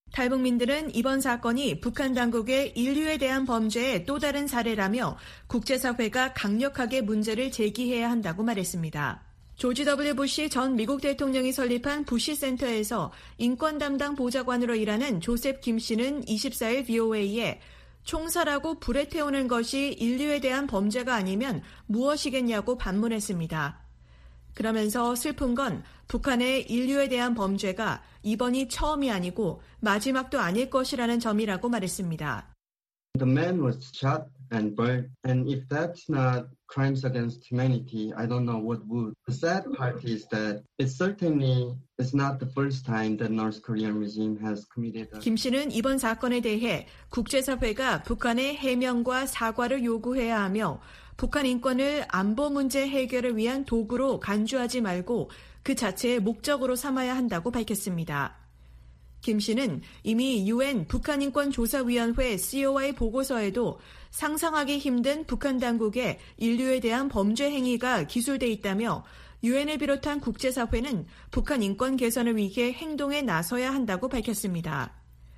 탈북민들은 이번 사건이 북한 당국의 인류에 대한 범죄의 또 다른 사례라며 국제사회가 강력하게 문제를 제기해야 한다고 말했습니다. 조지 W. 부시 전 미국 대통령이 설립한 부시 센터에서 인권 담당 보좌관으로 일하는 조셉 김 씨는 24일 VOA에 총살하고 불에 태우는 것이 인류에 대한 범죄가 아니면 무엇이겠냐고 반문했습니다. 그러면서 슬픈 건 북한의 인류에 대한 범죄가 이번이 처음이 아니고 마지막도 아닐 것이라는 점이라고 말했습니다. The man was shot and burned, and if that's not crimes against humanity, I don't know what would. The sad part is that it certainly is not the first time that North Korean regime has committed. 김 씨는 이번 사건에 대해 국제사회가 북한의 해명과 사과를 요구해야 하며 북한 인권을 안보 문제 해결을 위한 도구로 간주하지 말고 그 자체의 목적으로 삼아야 한다고 밝혔습니다. 김 씨는 이미 UN 북한인권조사위원회 COI 보고서에도 상상하기 힘든 북한 당국의 인류에 대한 범죄 행위가 기술돼 있다며 UN을 비롯한 국제사회는 북한 인권 개선을 위해 행동에 나서야 한다고 밝혔습니다.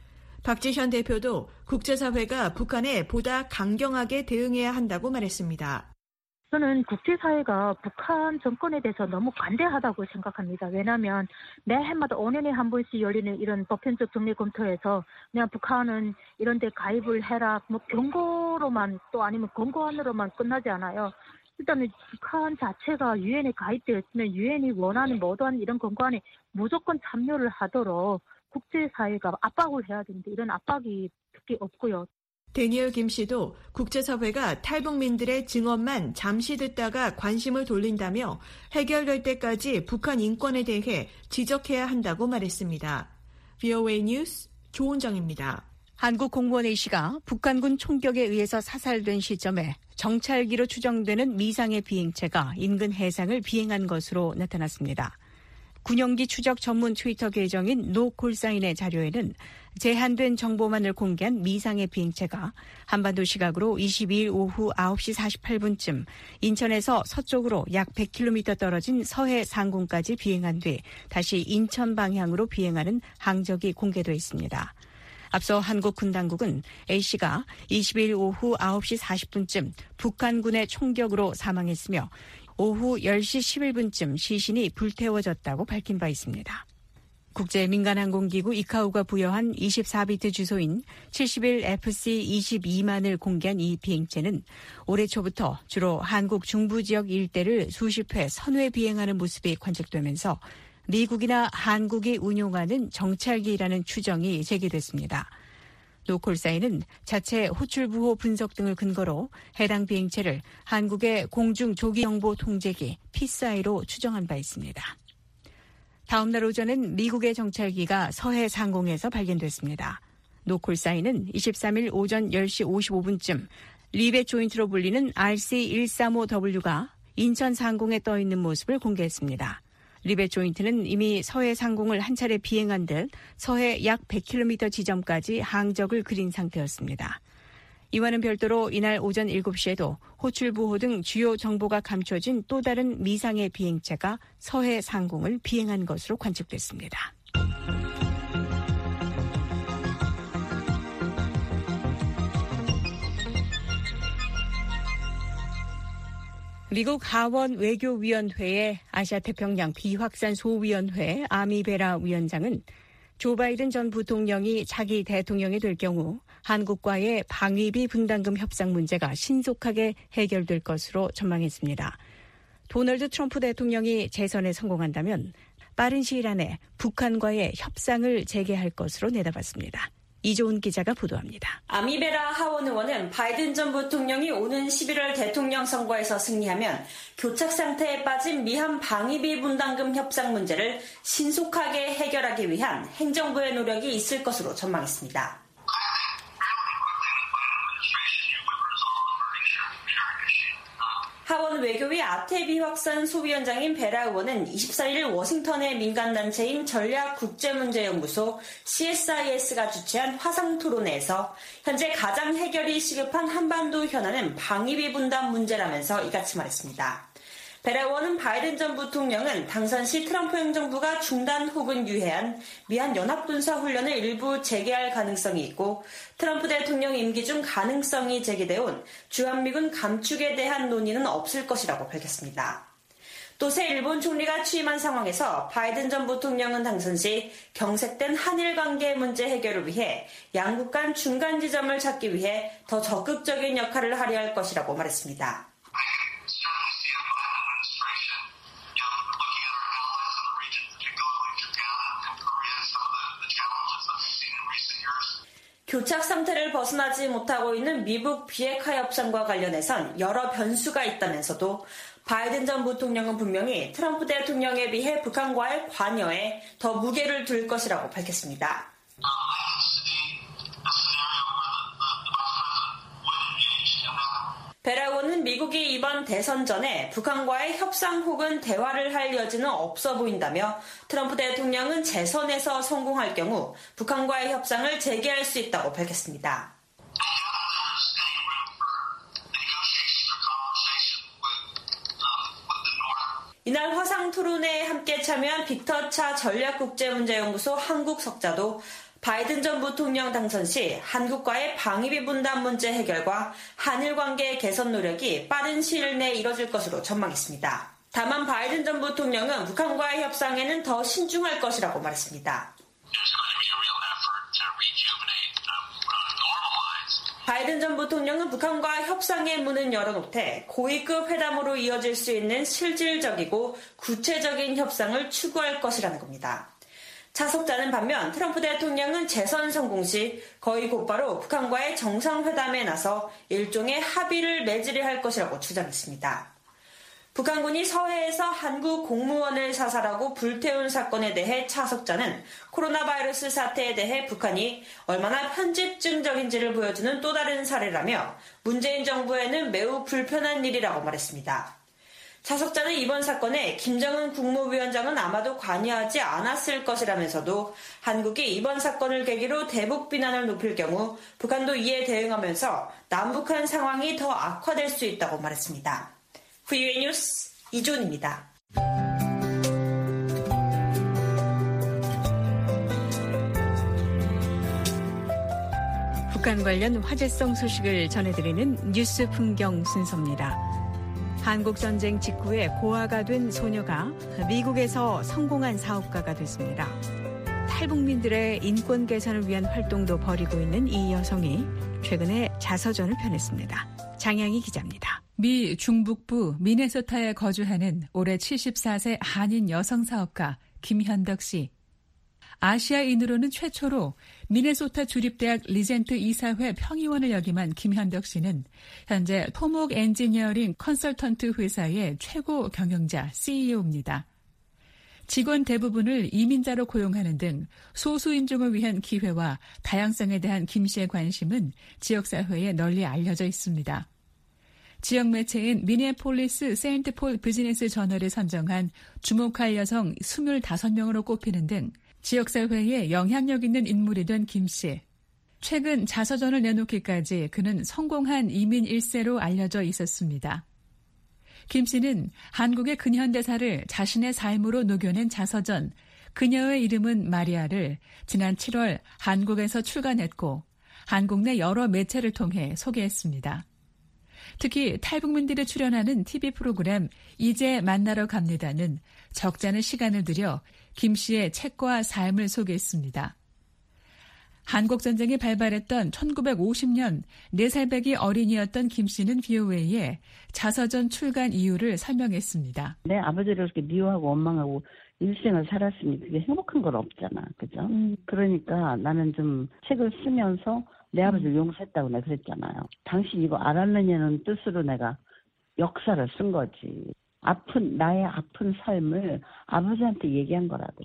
박지현 대표도 국제사회가 북한에 보다 강경하게 대응해야 한다고 말했습니다. 저는 국제사회가 북한 정권에 대해서 너무 관대하다고 생각합니다. 왜냐하면 매해마다 5년에 한 번씩 열리는 이런 보편적 정례 검토에서 그냥 북한은 이런 데 가입을 해라, 뭐 경고로만 또 아니면 권고안으로만 끝나지 않아요. 일단은 북한 자체가 유엔에 가입되어 있으면 유엔이 원하는 모든 이런 권고안에 무조건 참여를 하도록 국제사회가 압박을 해야 되는데 이런 압박이 특히 없고요. 데니얼 김 씨도 국제사회가 탈북민들의 증언만 잠시 듣다가 관심을 돌린다며 해결될 때까지 북한 인권에 대해 지적해야 한다고 말했습니다. VOA 뉴스 조은정입니다. 한국 공무원 A씨가 북한군 총격에 의해서 사살된 시점에 정찰기로 추정되는 미상의 비행체가 인근 해상을 비행한 것으로 나타났습니다. 군용기 추적 전문 트위터 계정인 노콜사인의 자료에는 제한된 정보만을 공개한 미상의 비행체가 한반도 시각으로 22일 오후 9시 48분쯤 인천에서 서쪽으로 약 100km 떨어진 서해 상공까지 비행한 뒤 다시 인천 방향으로 비행하는 항적이 공개돼 있습니다. 앞서 한국 군 당국은 A씨가 22일 오후 9시 40분쯤 북한군의 총격으로 사망했으며 오후 10시 11분쯤 시신이 불태워졌다고 밝힌 바 있습니다. 국제민간항공기구 이카오가 부여한 24비트 주소인 71 FC-22만을 공개한 이 비행체는 올해 초부터 주로 한국 중부 지역 일대를 수십 회 선회 비행하는 모습이 관측되면서 미국이나 한국이 운용하는 정찰기라는 추정이 제기됐습니다. 노콜사인은 자체 호출부호 분석 등을 근거로 해당 비행체를 한국의 공중조기정보통제기 PSI로 추정한 바 있습니다. 다음 날 오전엔 미국의 정찰기가 서해 상공에서 발견됐습니다. 노콜사인은 23일 오전 10시 55분쯤 리벳 조인트로 불리는 RC-135W가 인천 상공에 떠 있는 모습을 공개했습니다. 리벳 조인트는 이미 서해 상공을 한 차례 비행한 듯 서해 약 100km 지점까지 항적을 그린 상태였습니다. 이와는 별도로 이날 오전 7시에도 호출부호 등 주요 정보가 감춰진 또 다른 미상의 비행체가 서해 상공을 비행한 것으로 관측됐습니다. 미국 하원 외교위원회의 아시아태평양 비확산 소위원회 아미베라 위원장은 조 바이든 전 부통령이 차기 대통령이 될 경우 한국과의 방위비 분담금 협상 문제가 신속하게 해결될 것으로 전망했습니다. 도널드 트럼프 대통령이 재선에 성공한다면 빠른 시일 안에 북한과의 협상을 재개할 것으로 내다봤습니다. 이조은 기자가 보도합니다. 아미베라 하원 의원은 바이든 전 부통령이 오는 11월 대통령 선거에서 승리하면 교착 상태에 빠진 미한 방위비 분담금 협상 문제를 신속하게 해결하기 위한 행정부의 노력이 있을 것으로 전망했습니다. 하원 외교위 아태비확산 소위원장인 베라 의원은 24일 워싱턴의 민간단체인 전략국제문제연구소 CSIS가 주최한 화상토론회에서 현재 가장 해결이 시급한 한반도 현안은 방위비 분담 문제라면서 이같이 말했습니다. 베라원은 바이든 전 부통령은 당선 시 트럼프 행정부가 중단 혹은 유예한 미한 연합군사훈련을 일부 재개할 가능성이 있고 트럼프 대통령 임기 중 가능성이 제기돼 온 주한미군 감축에 대한 논의는 없을 것이라고 밝혔습니다. 또 새 일본 총리가 취임한 상황에서 바이든 전 부통령은 당선 시 경색된 한일 관계 문제 해결을 위해 양국 간 중간 지점을 찾기 위해 더 적극적인 역할을 하려 할 것이라고 말했습니다. 교착 상태를 벗어나지 못하고 있는 미국 비핵화 협상과 관련해선 여러 변수가 있다면서도 바이든 전 부통령은 분명히 트럼프 대통령에 비해 북한과의 관여에 더 무게를 둘 것이라고 밝혔습니다. 베라곤은 미국이 이번 대선 전에 북한과의 협상 혹은 대화를 할 여지는 없어 보인다며 트럼프 대통령은 재선에서 성공할 경우 북한과의 협상을 재개할 수 있다고 밝혔습니다. 이날 화상 토론회에 함께 참여한 빅터 차 전략국제문제연구소 한국 석자도 바이든 전 부통령 당선 시 한국과의 방위비 분담 문제 해결과 한일 관계 개선 노력이 빠른 시일 내에 이뤄질 것으로 전망했습니다. 다만 바이든 전 부통령은 북한과의 협상에는 더 신중할 것이라고 말했습니다. 바이든 전 부통령은 북한과 협상의 문은 열어놓되 고위급 회담으로 이어질 수 있는 실질적이고 구체적인 협상을 추구할 것이라는 겁니다. 차석자는 반면 트럼프 대통령은 재선 성공 시 거의 곧바로 북한과의 정상회담에 나서 일종의 합의를 맺으려 할 것이라고 주장했습니다. 북한군이 서해에서 한국 공무원을 사살하고 불태운 사건에 대해 차석자는 코로나 바이러스 사태에 대해 북한이 얼마나 편집증적인지를 보여주는 또 다른 사례라며 문재인 정부에는 매우 불편한 일이라고 말했습니다. 차석자는 이번 사건에 김정은 국무위원장은 아마도 관여하지 않았을 것이라면서도 한국이 이번 사건을 계기로 대북 비난을 높일 경우 북한도 이에 대응하면서 남북한 상황이 더 악화될 수 있다고 말했습니다. VOA 뉴스 이존입니다. 북한 관련 화제성 소식을 전해드리는 뉴스 풍경 순서입니다. 한국전쟁 직후에 고아가 된 소녀가 미국에서 성공한 사업가가 됐습니다. 탈북민들의 인권 개선을 위한 활동도 벌이고 있는 이 여성이 최근에 자서전을 펴냈습니다. 장양희 기자입니다. 미 중북부 미네소타에 거주하는 올해 74세 한인 여성 사업가 김현덕 씨. 아시아인으로는 최초로 미네소타 주립대학 리젠트 이사회 평의원을 역임한 김현덕 씨는 현재 토목 엔지니어링 컨설턴트 회사의 최고 경영자 CEO입니다. 직원 대부분을 이민자로 고용하는 등 소수인종을 위한 기회와 다양성에 대한 김 씨의 관심은 지역사회에 널리 알려져 있습니다. 지역 매체인 미네폴리스 세인트폴 비즈니스 저널이 선정한 주목할 여성 25명으로 꼽히는 등 지역사회에 영향력 있는 인물이 된 김 씨. 최근 자서전을 내놓기까지 그는 성공한 이민 1세로 알려져 있었습니다. 김 씨는 한국의 근현대사를 자신의 삶으로 녹여낸 자서전 그녀의 이름은 마리아를 지난 7월 한국에서 출간했고 한국 내 여러 매체를 통해 소개했습니다. 특히 탈북민들이 출연하는 TV 프로그램 이제 만나러 갑니다는 적잖은 시간을 들여 김 씨의 책과 삶을 소개했습니다. 한국전쟁이 발발했던 1950년 4살배기 어린이였던 김 씨는 VOA에 자서전 출간 이유를 설명했습니다. 내 아버지를 그렇게 미워하고 원망하고 일생을 살았으니 그게 행복한 건 없잖아. 그죠? 그러니까 나는 좀 책을 쓰면서 내 아버지를 용서했다고 내가 그랬잖아요. 당신 이거 알았느냐는 뜻으로 내가 역사를 쓴 거지. 나의 아픈 삶을 아버지한테 얘기한 거라고.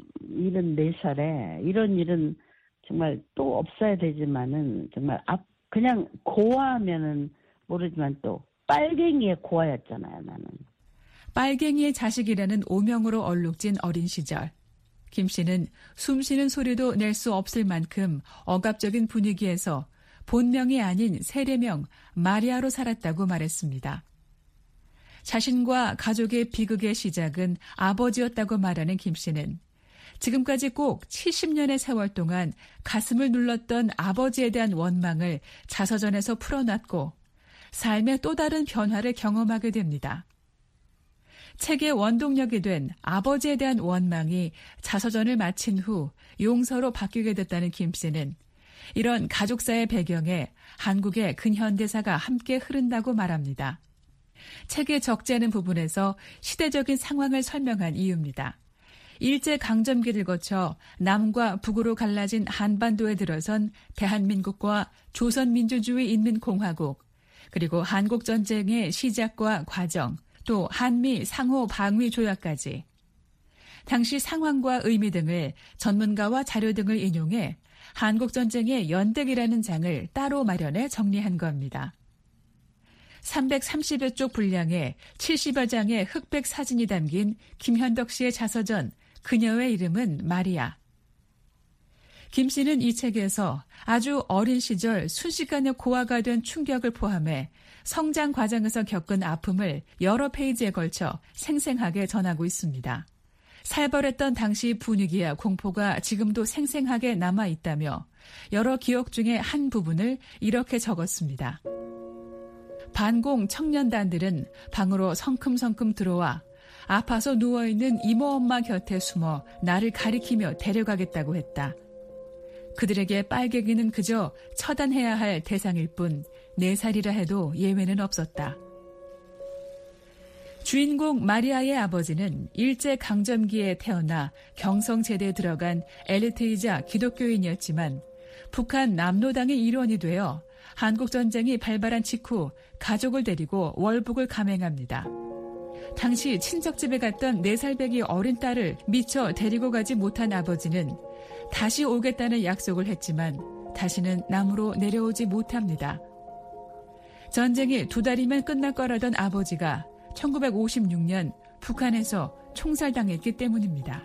74살에 이런 일은 정말 또 없어야 되지만은 정말 그냥 고아하면은 모르지만 또 빨갱이의 고아였잖아요, 나는. 빨갱이의 자식이라는 오명으로 얼룩진 어린 시절. 김 씨는 숨쉬는 소리도 낼 수 없을 만큼 억압적인 분위기에서 본명이 아닌 세례명 마리아로 살았다고 말했습니다. 자신과 가족의 비극의 시작은 아버지였다고 말하는 김 씨는 지금까지 꼭 70년의 세월 동안 가슴을 눌렀던 아버지에 대한 원망을 자서전에서 풀어놨고 삶의 또 다른 변화를 경험하게 됩니다. 책의 원동력이 된 아버지에 대한 원망이 자서전을 마친 후 용서로 바뀌게 됐다는 김 씨는 이런 가족사의 배경에 한국의 근현대사가 함께 흐른다고 말합니다. 책의 적재는 부분에서 시대적인 상황을 설명한 이유입니다. 일제강점기를 거쳐 남과 북으로 갈라진 한반도에 들어선 대한민국과 조선민주주의인민공화국, 그리고 한국전쟁의 시작과 과정, 또 한미 상호 방위 조약까지 당시 상황과 의미 등을 전문가와 자료 등을 인용해 한국전쟁의 연대기라는 장을 따로 마련해 정리한 겁니다. 330여 쪽 분량의 70여 장의 흑백 사진이 담긴 김현덕 씨의 자서전 그녀의 이름은 마리아. 김 씨는 이 책에서 아주 어린 시절 순식간에 고아가 된 충격을 포함해 성장 과정에서 겪은 아픔을 여러 페이지에 걸쳐 생생하게 전하고 있습니다. 살벌했던 당시 분위기와 공포가 지금도 생생하게 남아있다며 여러 기억 중에 한 부분을 이렇게 적었습니다. 반공 청년단들은 방으로 성큼성큼 들어와 아파서 누워있는 이모 엄마 곁에 숨어 나를 가리키며 데려가겠다고 했다. 그들에게 빨갱이는 그저 처단해야 할 대상일 뿐 4살이라 해도 예외는 없었다. 주인공 마리아의 아버지는 일제강점기에 태어나 경성제대에 들어간 엘리트이자 기독교인이었지만 북한 남로당의 일원이 되어 한국전쟁이 발발한 직후 가족을 데리고 월북을 감행합니다. 당시 친척집에 갔던 4살배기 어린 딸을 미처 데리고 가지 못한 아버지는 다시 오겠다는 약속을 했지만 다시는 남으로 내려오지 못합니다. 전쟁이 2달이면 끝날 거라던 아버지가 1956년 북한에서 총살당했기 때문입니다.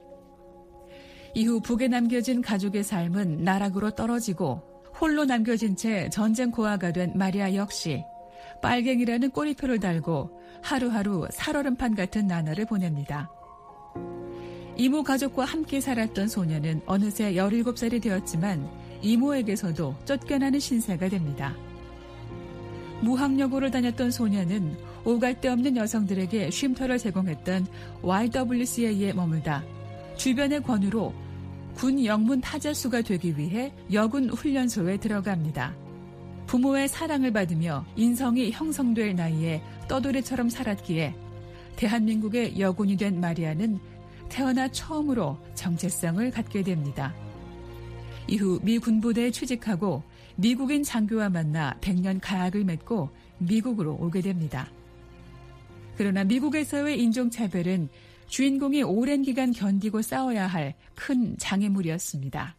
이후 북에 남겨진 가족의 삶은 나락으로 떨어지고 홀로 남겨진 채 전쟁 고아가 된 마리아 역시 빨갱이라는 꼬리표를 달고 하루하루 살얼음판 같은 나날을 보냅니다. 이모 가족과 함께 살았던 소녀는 어느새 17살이 되었지만 이모에게서도 쫓겨나는 신세가 됩니다. 무학여고를 다녔던 소녀는 오갈 데 없는 여성들에게 쉼터를 제공했던 YWCA에 머물다 주변의 권유로 군 영문 타자수가 되기 위해 여군 훈련소에 들어갑니다. 부모의 사랑을 받으며 인성이 형성될 나이에 떠돌이처럼 살았기에 대한민국의 여군이 된 마리아는 태어나 처음으로 정체성을 갖게 됩니다. 이후 미 군부대에 취직하고 미국인 장교와 만나 100년 가약을 맺고 미국으로 오게 됩니다. 그러나 미국에서의 인종차별은 주인공이 오랜 기간 견디고 싸워야 할 큰 장애물이었습니다.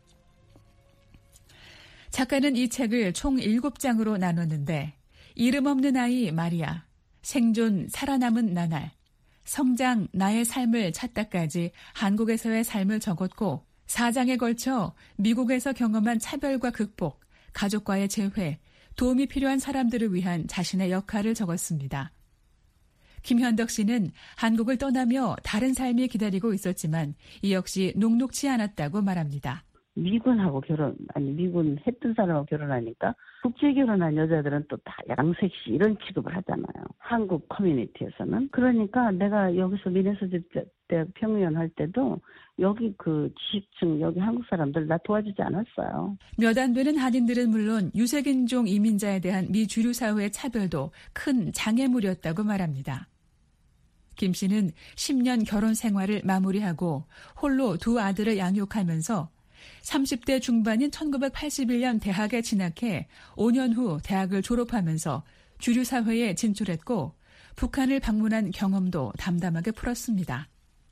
작가는 이 책을 총 7장으로 나눴는데 이름 없는 아이 마리아, 생존 살아남은 나날, 성장 나의 삶을 찾다까지 한국에서의 삶을 적었고 4장에 걸쳐 미국에서 경험한 차별과 극복, 가족과의 재회, 도움이 필요한 사람들을 위한 자신의 역할을 적었습니다. 김현덕 씨는 한국을 떠나며 다른 삶이 기다리고 있었지만 이 역시 녹록지 않았다고 말합니다. 미군 했던 사람하고 결혼하니까 국제 결혼한 여자들은 또 다 양섹시 이런 취급을 하잖아요. 한국 커뮤니티에서는. 그러니까 내가 여기서 미네소타 대학 평의원 할 때도 여기 그 지식층 여기 한국 사람들 나 도와주지 않았어요. 몇 안 되는 한인들은 물론 유색인종 이민자에 대한 미 주류 사회의 차별도 큰 장애물이었다고 말합니다. 김 씨는 10년 결혼 생활을 마무리하고 홀로 2 아들을 양육하면서 30대 중반인 1981년 대학에 진학해 5년 후 대학을 졸업하면서 주류 사회에 진출했고 북한을 방문한 경험도 담담하게 풀었습니다.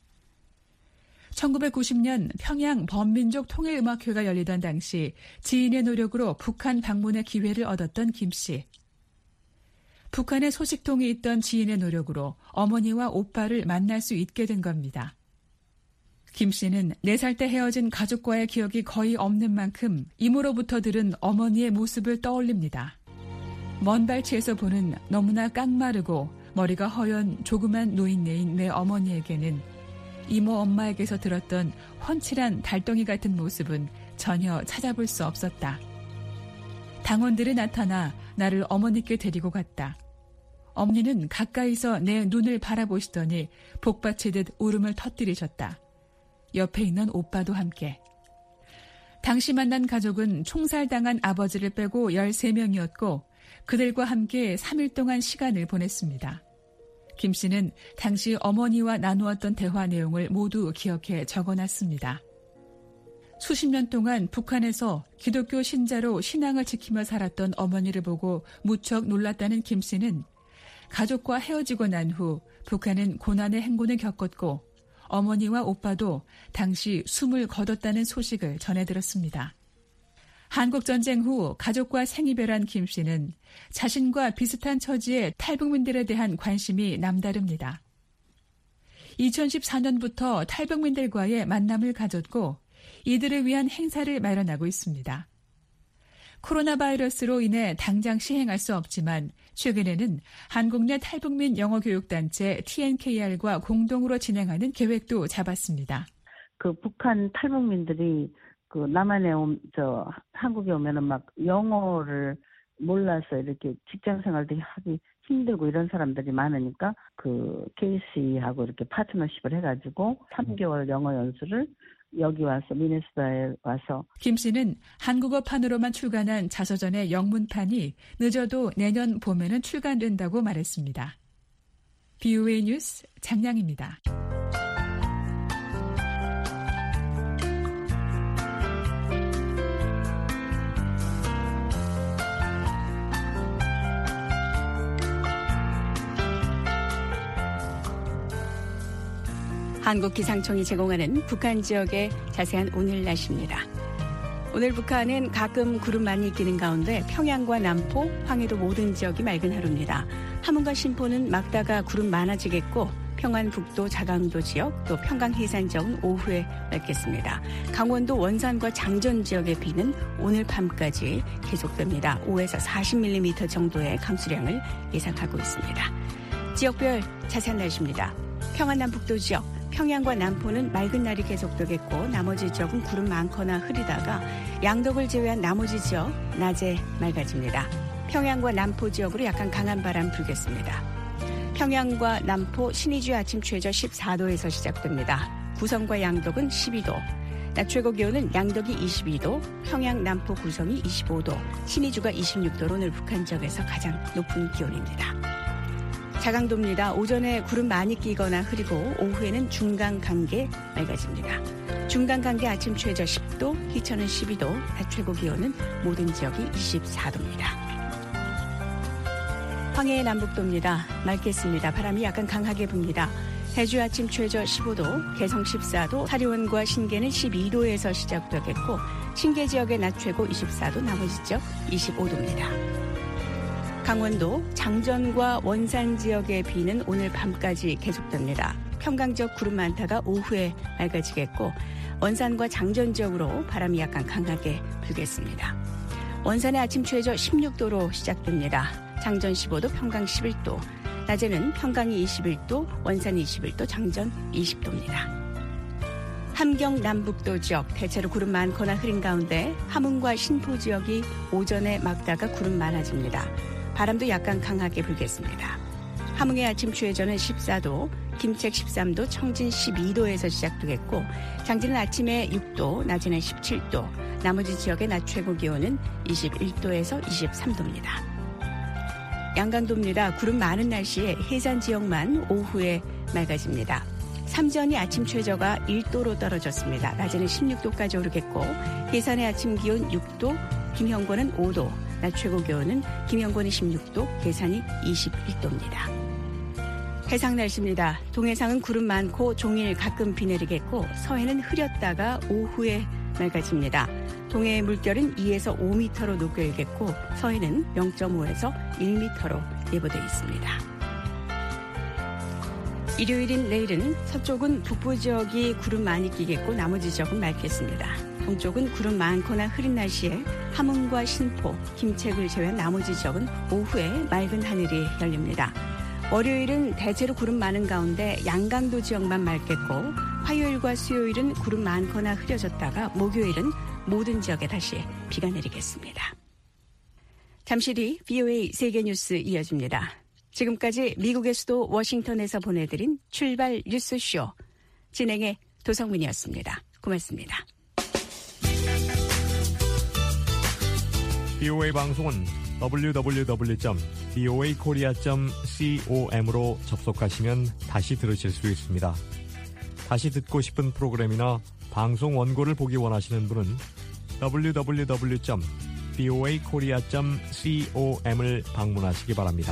1990년 평양 범민족 통일음악회가 열리던 당시 지인의 노력으로 북한 방문의 기회를 얻었던 김 씨. 북한에 소식통이 있던 지인의 노력으로 어머니와 오빠를 만날 수 있게 된 겁니다. 김 씨는 4살 때 헤어진 가족과의 기억이 거의 없는 만큼 이모로부터 들은 어머니의 모습을 떠올립니다. 먼 발치에서 보는 너무나 깡마르고 머리가 허연 조그만 노인네인 내 어머니에게는 이모 엄마에게서 들었던 훤칠한 달덩이 같은 모습은 전혀 찾아볼 수 없었다. 당원들이 나타나 나를 어머니께 데리고 갔다. 어머니는 가까이서 내 눈을 바라보시더니 복받치듯 울음을 터뜨리셨다. 옆에 있는 오빠도 함께. 당시 만난 가족은 총살당한 아버지를 빼고 13명이었고 그들과 함께 3일 동안 시간을 보냈습니다. 김 씨는 당시 어머니와 나누었던 대화 내용을 모두 기억해 적어놨습니다. 수십 년 동안 북한에서 기독교 신자로 신앙을 지키며 살았던 어머니를 보고 무척 놀랐다는 김 씨는 가족과 헤어지고 난 후 북한은 고난의 행군을 겪었고 어머니와 오빠도 당시 숨을 거뒀다는 소식을 전해들었습니다. 한국전쟁 후 가족과 생이별한 김 씨는 자신과 비슷한 처지의 탈북민들에 대한 관심이 남다릅니다. 2014년부터 탈북민들과의 만남을 가졌고 이들을 위한 행사를 마련하고 있습니다. 코로나 바이러스로 인해 당장 시행할 수 없지만 최근에는 한국 내 탈북민 영어교육단체 TNKR과 공동으로 진행하는 계획도 잡았습니다. 그 북한 탈북민들이 그 남한에 한국에 오면은 막 영어를 몰라서 이렇게 직장 생활도 하기 힘들고 이런 사람들이 많으니까 그 KC하고 이렇게 파트너십을 해가지고 3개월 영어 연수를 여기 와서 미네소타에 와서. 김 씨는 한국어판으로만 출간한 자서전의 영문판이 늦어도 내년 봄에는 출간된다고 말했습니다. BOA 뉴스 장량입니다. 한국기상청이 제공하는 북한 지역의 자세한 오늘 날씨입니다. 오늘 북한은 가끔 구름 많이 끼는 가운데 평양과 남포, 황해도 모든 지역이 맑은 하루입니다. 함흥과 신포는 막다가 구름 많아지겠고 평안북도, 자강도 지역, 또 평강 해산 지역은 오후에 맑겠습니다. 강원도 원산과 장전 지역의 비는 오늘 밤까지 계속됩니다. 5에서 40mm 정도의 강수량을 예상하고 있습니다. 지역별 자세한 날씨입니다. 평안남북도 지역, 평양과 남포는 맑은 날이 계속되겠고 나머지 지역은 구름 많거나 흐리다가 양덕을 제외한 나머지 지역 낮에 맑아집니다. 평양과 남포 지역으로 약간 강한 바람 불겠습니다. 평양과 남포, 신의주 아침 최저 14도에서 시작됩니다. 구성과 양덕은 12도, 낮 최고 기온은 양덕이 22도, 평양, 남포, 구성이 25도, 신의주가 26도로 오늘 북한 지역에서 가장 높은 기온입니다. 자강도입니다. 오전에 구름 많이 끼거나 흐리고 오후에는 중강 간게 맑아집니다. 중강 간게 아침 최저 10도, 희천은 12도, 낮 최고 기온은 모든 지역이 24도입니다. 황해의 남북도입니다. 맑겠습니다. 바람이 약간 강하게 붑니다. 해주 아침 최저 15도, 개성 14도, 사리원과 신계는 12도에서 시작되겠고 신계 지역의 낮 최고 24도, 나머지 지역 25도입니다. 강원도 장전과 원산 지역의 비는 오늘 밤까지 계속됩니다. 평강 지역 구름 많다가 오후에 맑아지겠고 원산과 장전 지역으로 바람이 약간 강하게 불겠습니다. 원산의 아침 최저 16도로 시작됩니다. 장전 15도, 평강 11도, 낮에는 평강이 21도, 원산이 21도, 장전 20도입니다. 함경 남북도 지역 대체로 구름 많거나 흐린 가운데 함흥과 신포 지역이 오전에 막다가 구름 많아집니다. 바람도 약간 강하게 불겠습니다. 함흥의 아침 최저는 14도, 김책 13도, 청진 12도에서 시작되겠고 장진은 아침에 6도, 낮에는 17도, 나머지 지역의 낮 최고 기온은 21도에서 23도입니다. 양강도입니다. 구름 많은 날씨에 해산 지역만 오후에 맑아집니다. 삼전이 아침 최저가 1도로 떨어졌습니다. 낮에는 16도까지 오르겠고 해산의 아침 기온 6도, 김형권은 5도, 낮 최고 기온은 김영권이 16도, 계산이 21도입니다. 해상 날씨입니다. 동해상은 구름 많고 종일 가끔 비 내리겠고 서해는 흐렸다가 오후에 맑아집니다. 동해의 물결은 2에서 5m로 녹여일겠고 서해는 0.5에서 1m로 예보되어 있습니다. 일요일인 내일은 서쪽은 북부 지역이 구름 많이 끼겠고 나머지 지역은 맑겠습니다. 동쪽은 구름 많거나 흐린 날씨에 함흥과 신포, 김책을 제외한 나머지 지역은 오후에 맑은 하늘이 열립니다. 월요일은 대체로 구름 많은 가운데 양강도 지역만 맑겠고 화요일과 수요일은 구름 많거나 흐려졌다가 목요일은 모든 지역에 다시 비가 내리겠습니다. 잠시 뒤 VOA 세계뉴스 이어집니다. 지금까지 미국의 수도 워싱턴에서 보내드린 출발 뉴스쇼 진행의 도성문이었습니다. 고맙습니다. VOA 방송은 www.voakorea.com으로 접속하시면 다시 들으실 수 있습니다. 다시 듣고 싶은 프로그램이나 방송 원고를 보기 원하시는 분은 www.voakorea.com을 방문하시기 바랍니다.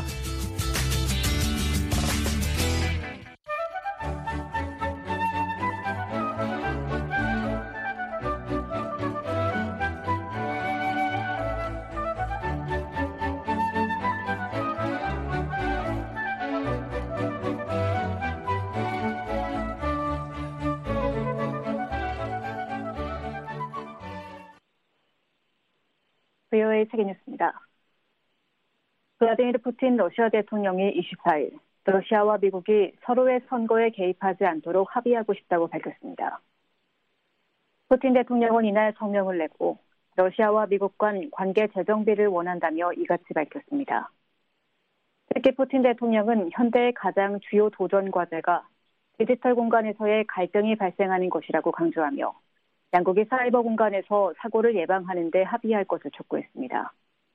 VOA 세계뉴스입니다. 블라디미르 푸틴 러시아 대통령이 24일 러시아와 미국이 서로의 선거에 개입하지 않도록 합의하고 싶다고 밝혔습니다. 푸틴 대통령은 이날 성명을 내고 러시아와 미국 간 관계 재정비를 원한다며 이같이 밝혔습니다. 특히 푸틴 대통령은 현대의 가장 주요 도전 과제가 디지털 공간에서의 갈등이 발생하는 것이라고 강조하며 양국이 사이버 공간에서 사고를 예방하는 데 합의할 것을 촉구했습니다.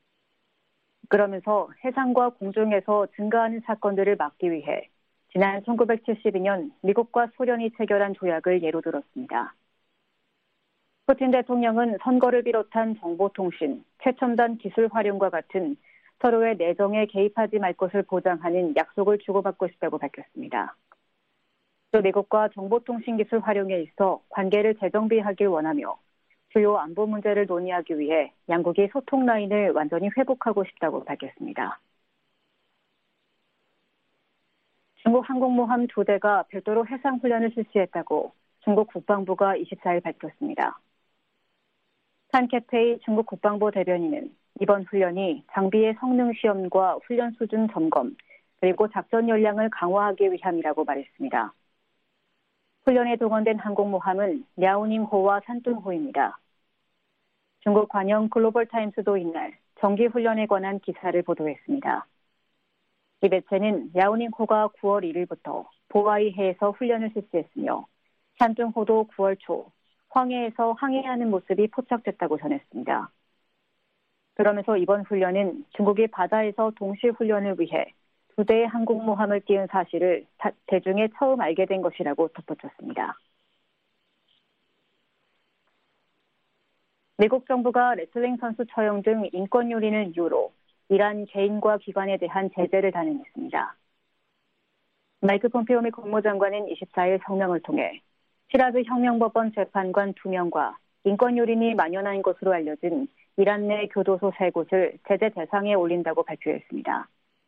그러면서 해상과 공중에서 증가하는 사건들을 막기 위해 지난 1972년 미국과 소련이 체결한 조약을 예로 들었습니다. 푸틴 대통령은 선거를 비롯한 정보통신, 최첨단 기술 활용과 같은 서로의 내정에 개입하지 말 것을 보장하는 약속을 주고받고 싶다고 밝혔습니다. 또 미국과 정보통신 기술 활용에 있어 관계를 재정비하길 원하며 주요 안보 문제를 논의하기 위해 양국이 소통 라인을 완전히 회복하고 싶다고 밝혔습니다. 중국 항공모함 2대가 별도로 해상훈련을 실시했다고 중국 국방부가 24일 밝혔습니다. 탄케페이 중국 국방부 대변인은 이번 훈련이 장비의 성능 시험과 훈련 수준 점검, 그리고 작전 역량을 강화하기 위함이라고 말했습니다. 훈련에 동원된 항공모함은 랴오닝호와 산둥호입니다. 중국 관영 글로벌타임스도 이날 정기훈련에 관한 기사를 보도했습니다. 이 매체는 랴오닝호가 9월 1일부터 보아이해에서 훈련을 실시했으며 산둥호도 9월 초 황해에서 항해하는 모습이 포착됐다고 전했습니다. 그러면서 이번 훈련은 중국이 바다에서 동시 훈련을 위해 2대의 항공모함을 띄운 사실을 대중에 처음 알게 된 것이라고 덧붙였습니다. 미국 정부가 레슬링 선수 처형 등 인권 요인을 이유로 이란 개인과 기관에 대한 제재를 단행했습니다. 마이크 폼페오 미 국무장관은 24일 성명을 통해 시라즈 혁명법원 재판관 2명과 인권 요인이 만연한 것으로 알려진 이란 내 교도소 3곳을 제재 대상에 올린다고 발표했습니다.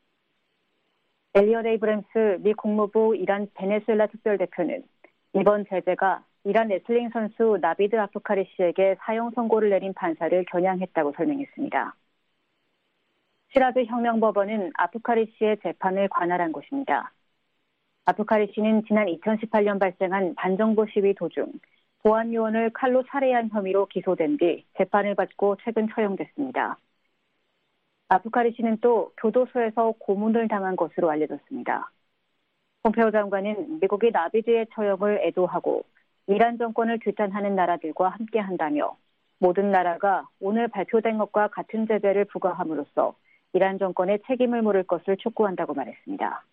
엘리엇 에이브램스 미 국무부 이란 베네수엘라 특별대표는 이번 제재가 이란 레슬링 선수 나비드 아프카리 씨에게 사형 선고를 내린 판사를 겨냥했다고 설명했습니다. 시라즈 혁명법원은 아프카리 씨의 재판을 관할한 곳입니다. 아프카리 씨는 지난 2018년 발생한 반정부 시위 도중 보안요원을 칼로 살해한 혐의로 기소된 뒤 재판을 받고 최근 처형됐습니다. 아프카리 씨는 또 교도소에서 고문을 당한 것으로 알려졌습니다. 폼페오 장관은 미국이 나비드의 처형을 애도하고 이란 정권을 규탄하는 나라들과 함께한다며 모든 나라가 오늘 발표된 것과 같은 제재를 부과함으로써 이란 정권의 책임을 물을 것을 촉구한다고 말했습니다.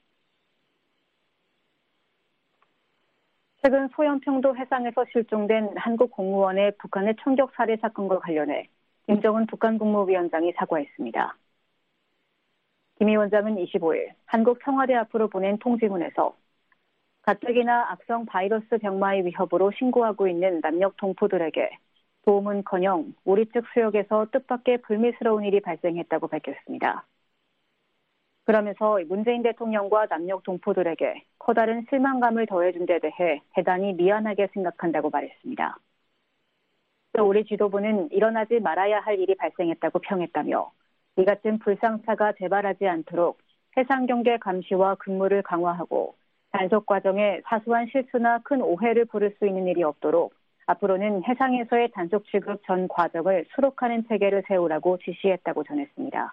최근 소연평도 해상에서 실종된 한국 공무원의 북한의 총격 살해 사건과 관련해 김정은 북한 국무위원장이 사과했습니다. 김 위원장은 25일 한국 청와대 앞으로 보낸 통지문에서 가뜩이나 악성 바이러스 병마의 위협으로 신고하고 있는 남녘 동포들에게 도움은커녕 우리 측 수역에서 뜻밖의 불미스러운 일이 발생했다고 밝혔습니다. 그러면서 문재인 대통령과 남녘 동포들에게 커다란 실망감을 더해준 데 대해 대단히 미안하게 생각한다고 말했습니다. 또 우리 지도부는 일어나지 말아야 할 일이 발생했다고 평했다며 이 같은 불상사가 재발하지 않도록 해상경계 감시와 근무를 강화하고 단속 과정에 사소한 실수나 큰 오해를 부를 수 있는 일이 없도록 앞으로는 해상에서의 단속 취급 전 과정을 수록하는 체계를 세우라고 지시했다고 전했습니다.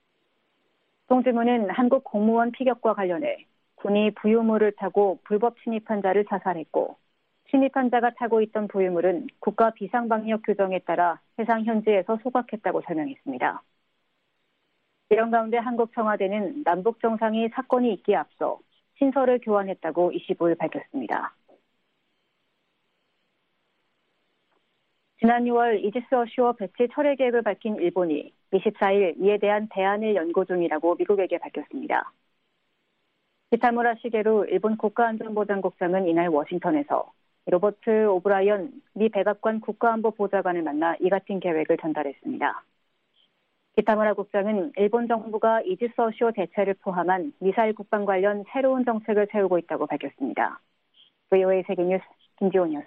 송지문은 한국 공무원 피격과 관련해 군이 부유물을 타고 불법 침입한 자를 자살했고 침입한 자가 타고 있던 부유물은 국가 비상방역 규정에 따라 해상 현지에서 소각했다고 설명했습니다. 이런 가운데 한국 청와대는 남북 정상이 사건이 있기에 앞서 신설을 교환했다고 25일 밝혔습니다. 지난 6월 이지스 어슈어 배치 철회 계획을 밝힌 일본이 24일 이에 대한 대안을 연구 중이라고 미국에게 밝혔습니다. 기타무라 시게루 일본 국가안전보장국장은 이날 워싱턴에서 로버트 오브라이언 미 백악관 국가안보보좌관을 만나 이 같은 계획을 전달했습니다. 기타무라 국장은 일본 정부가 이지스 어슈어 대체를 포함한 미사일 국방 관련 새로운 정책을 세우고 있다고 밝혔습니다. VOA 세계뉴스 김지원이었습니다.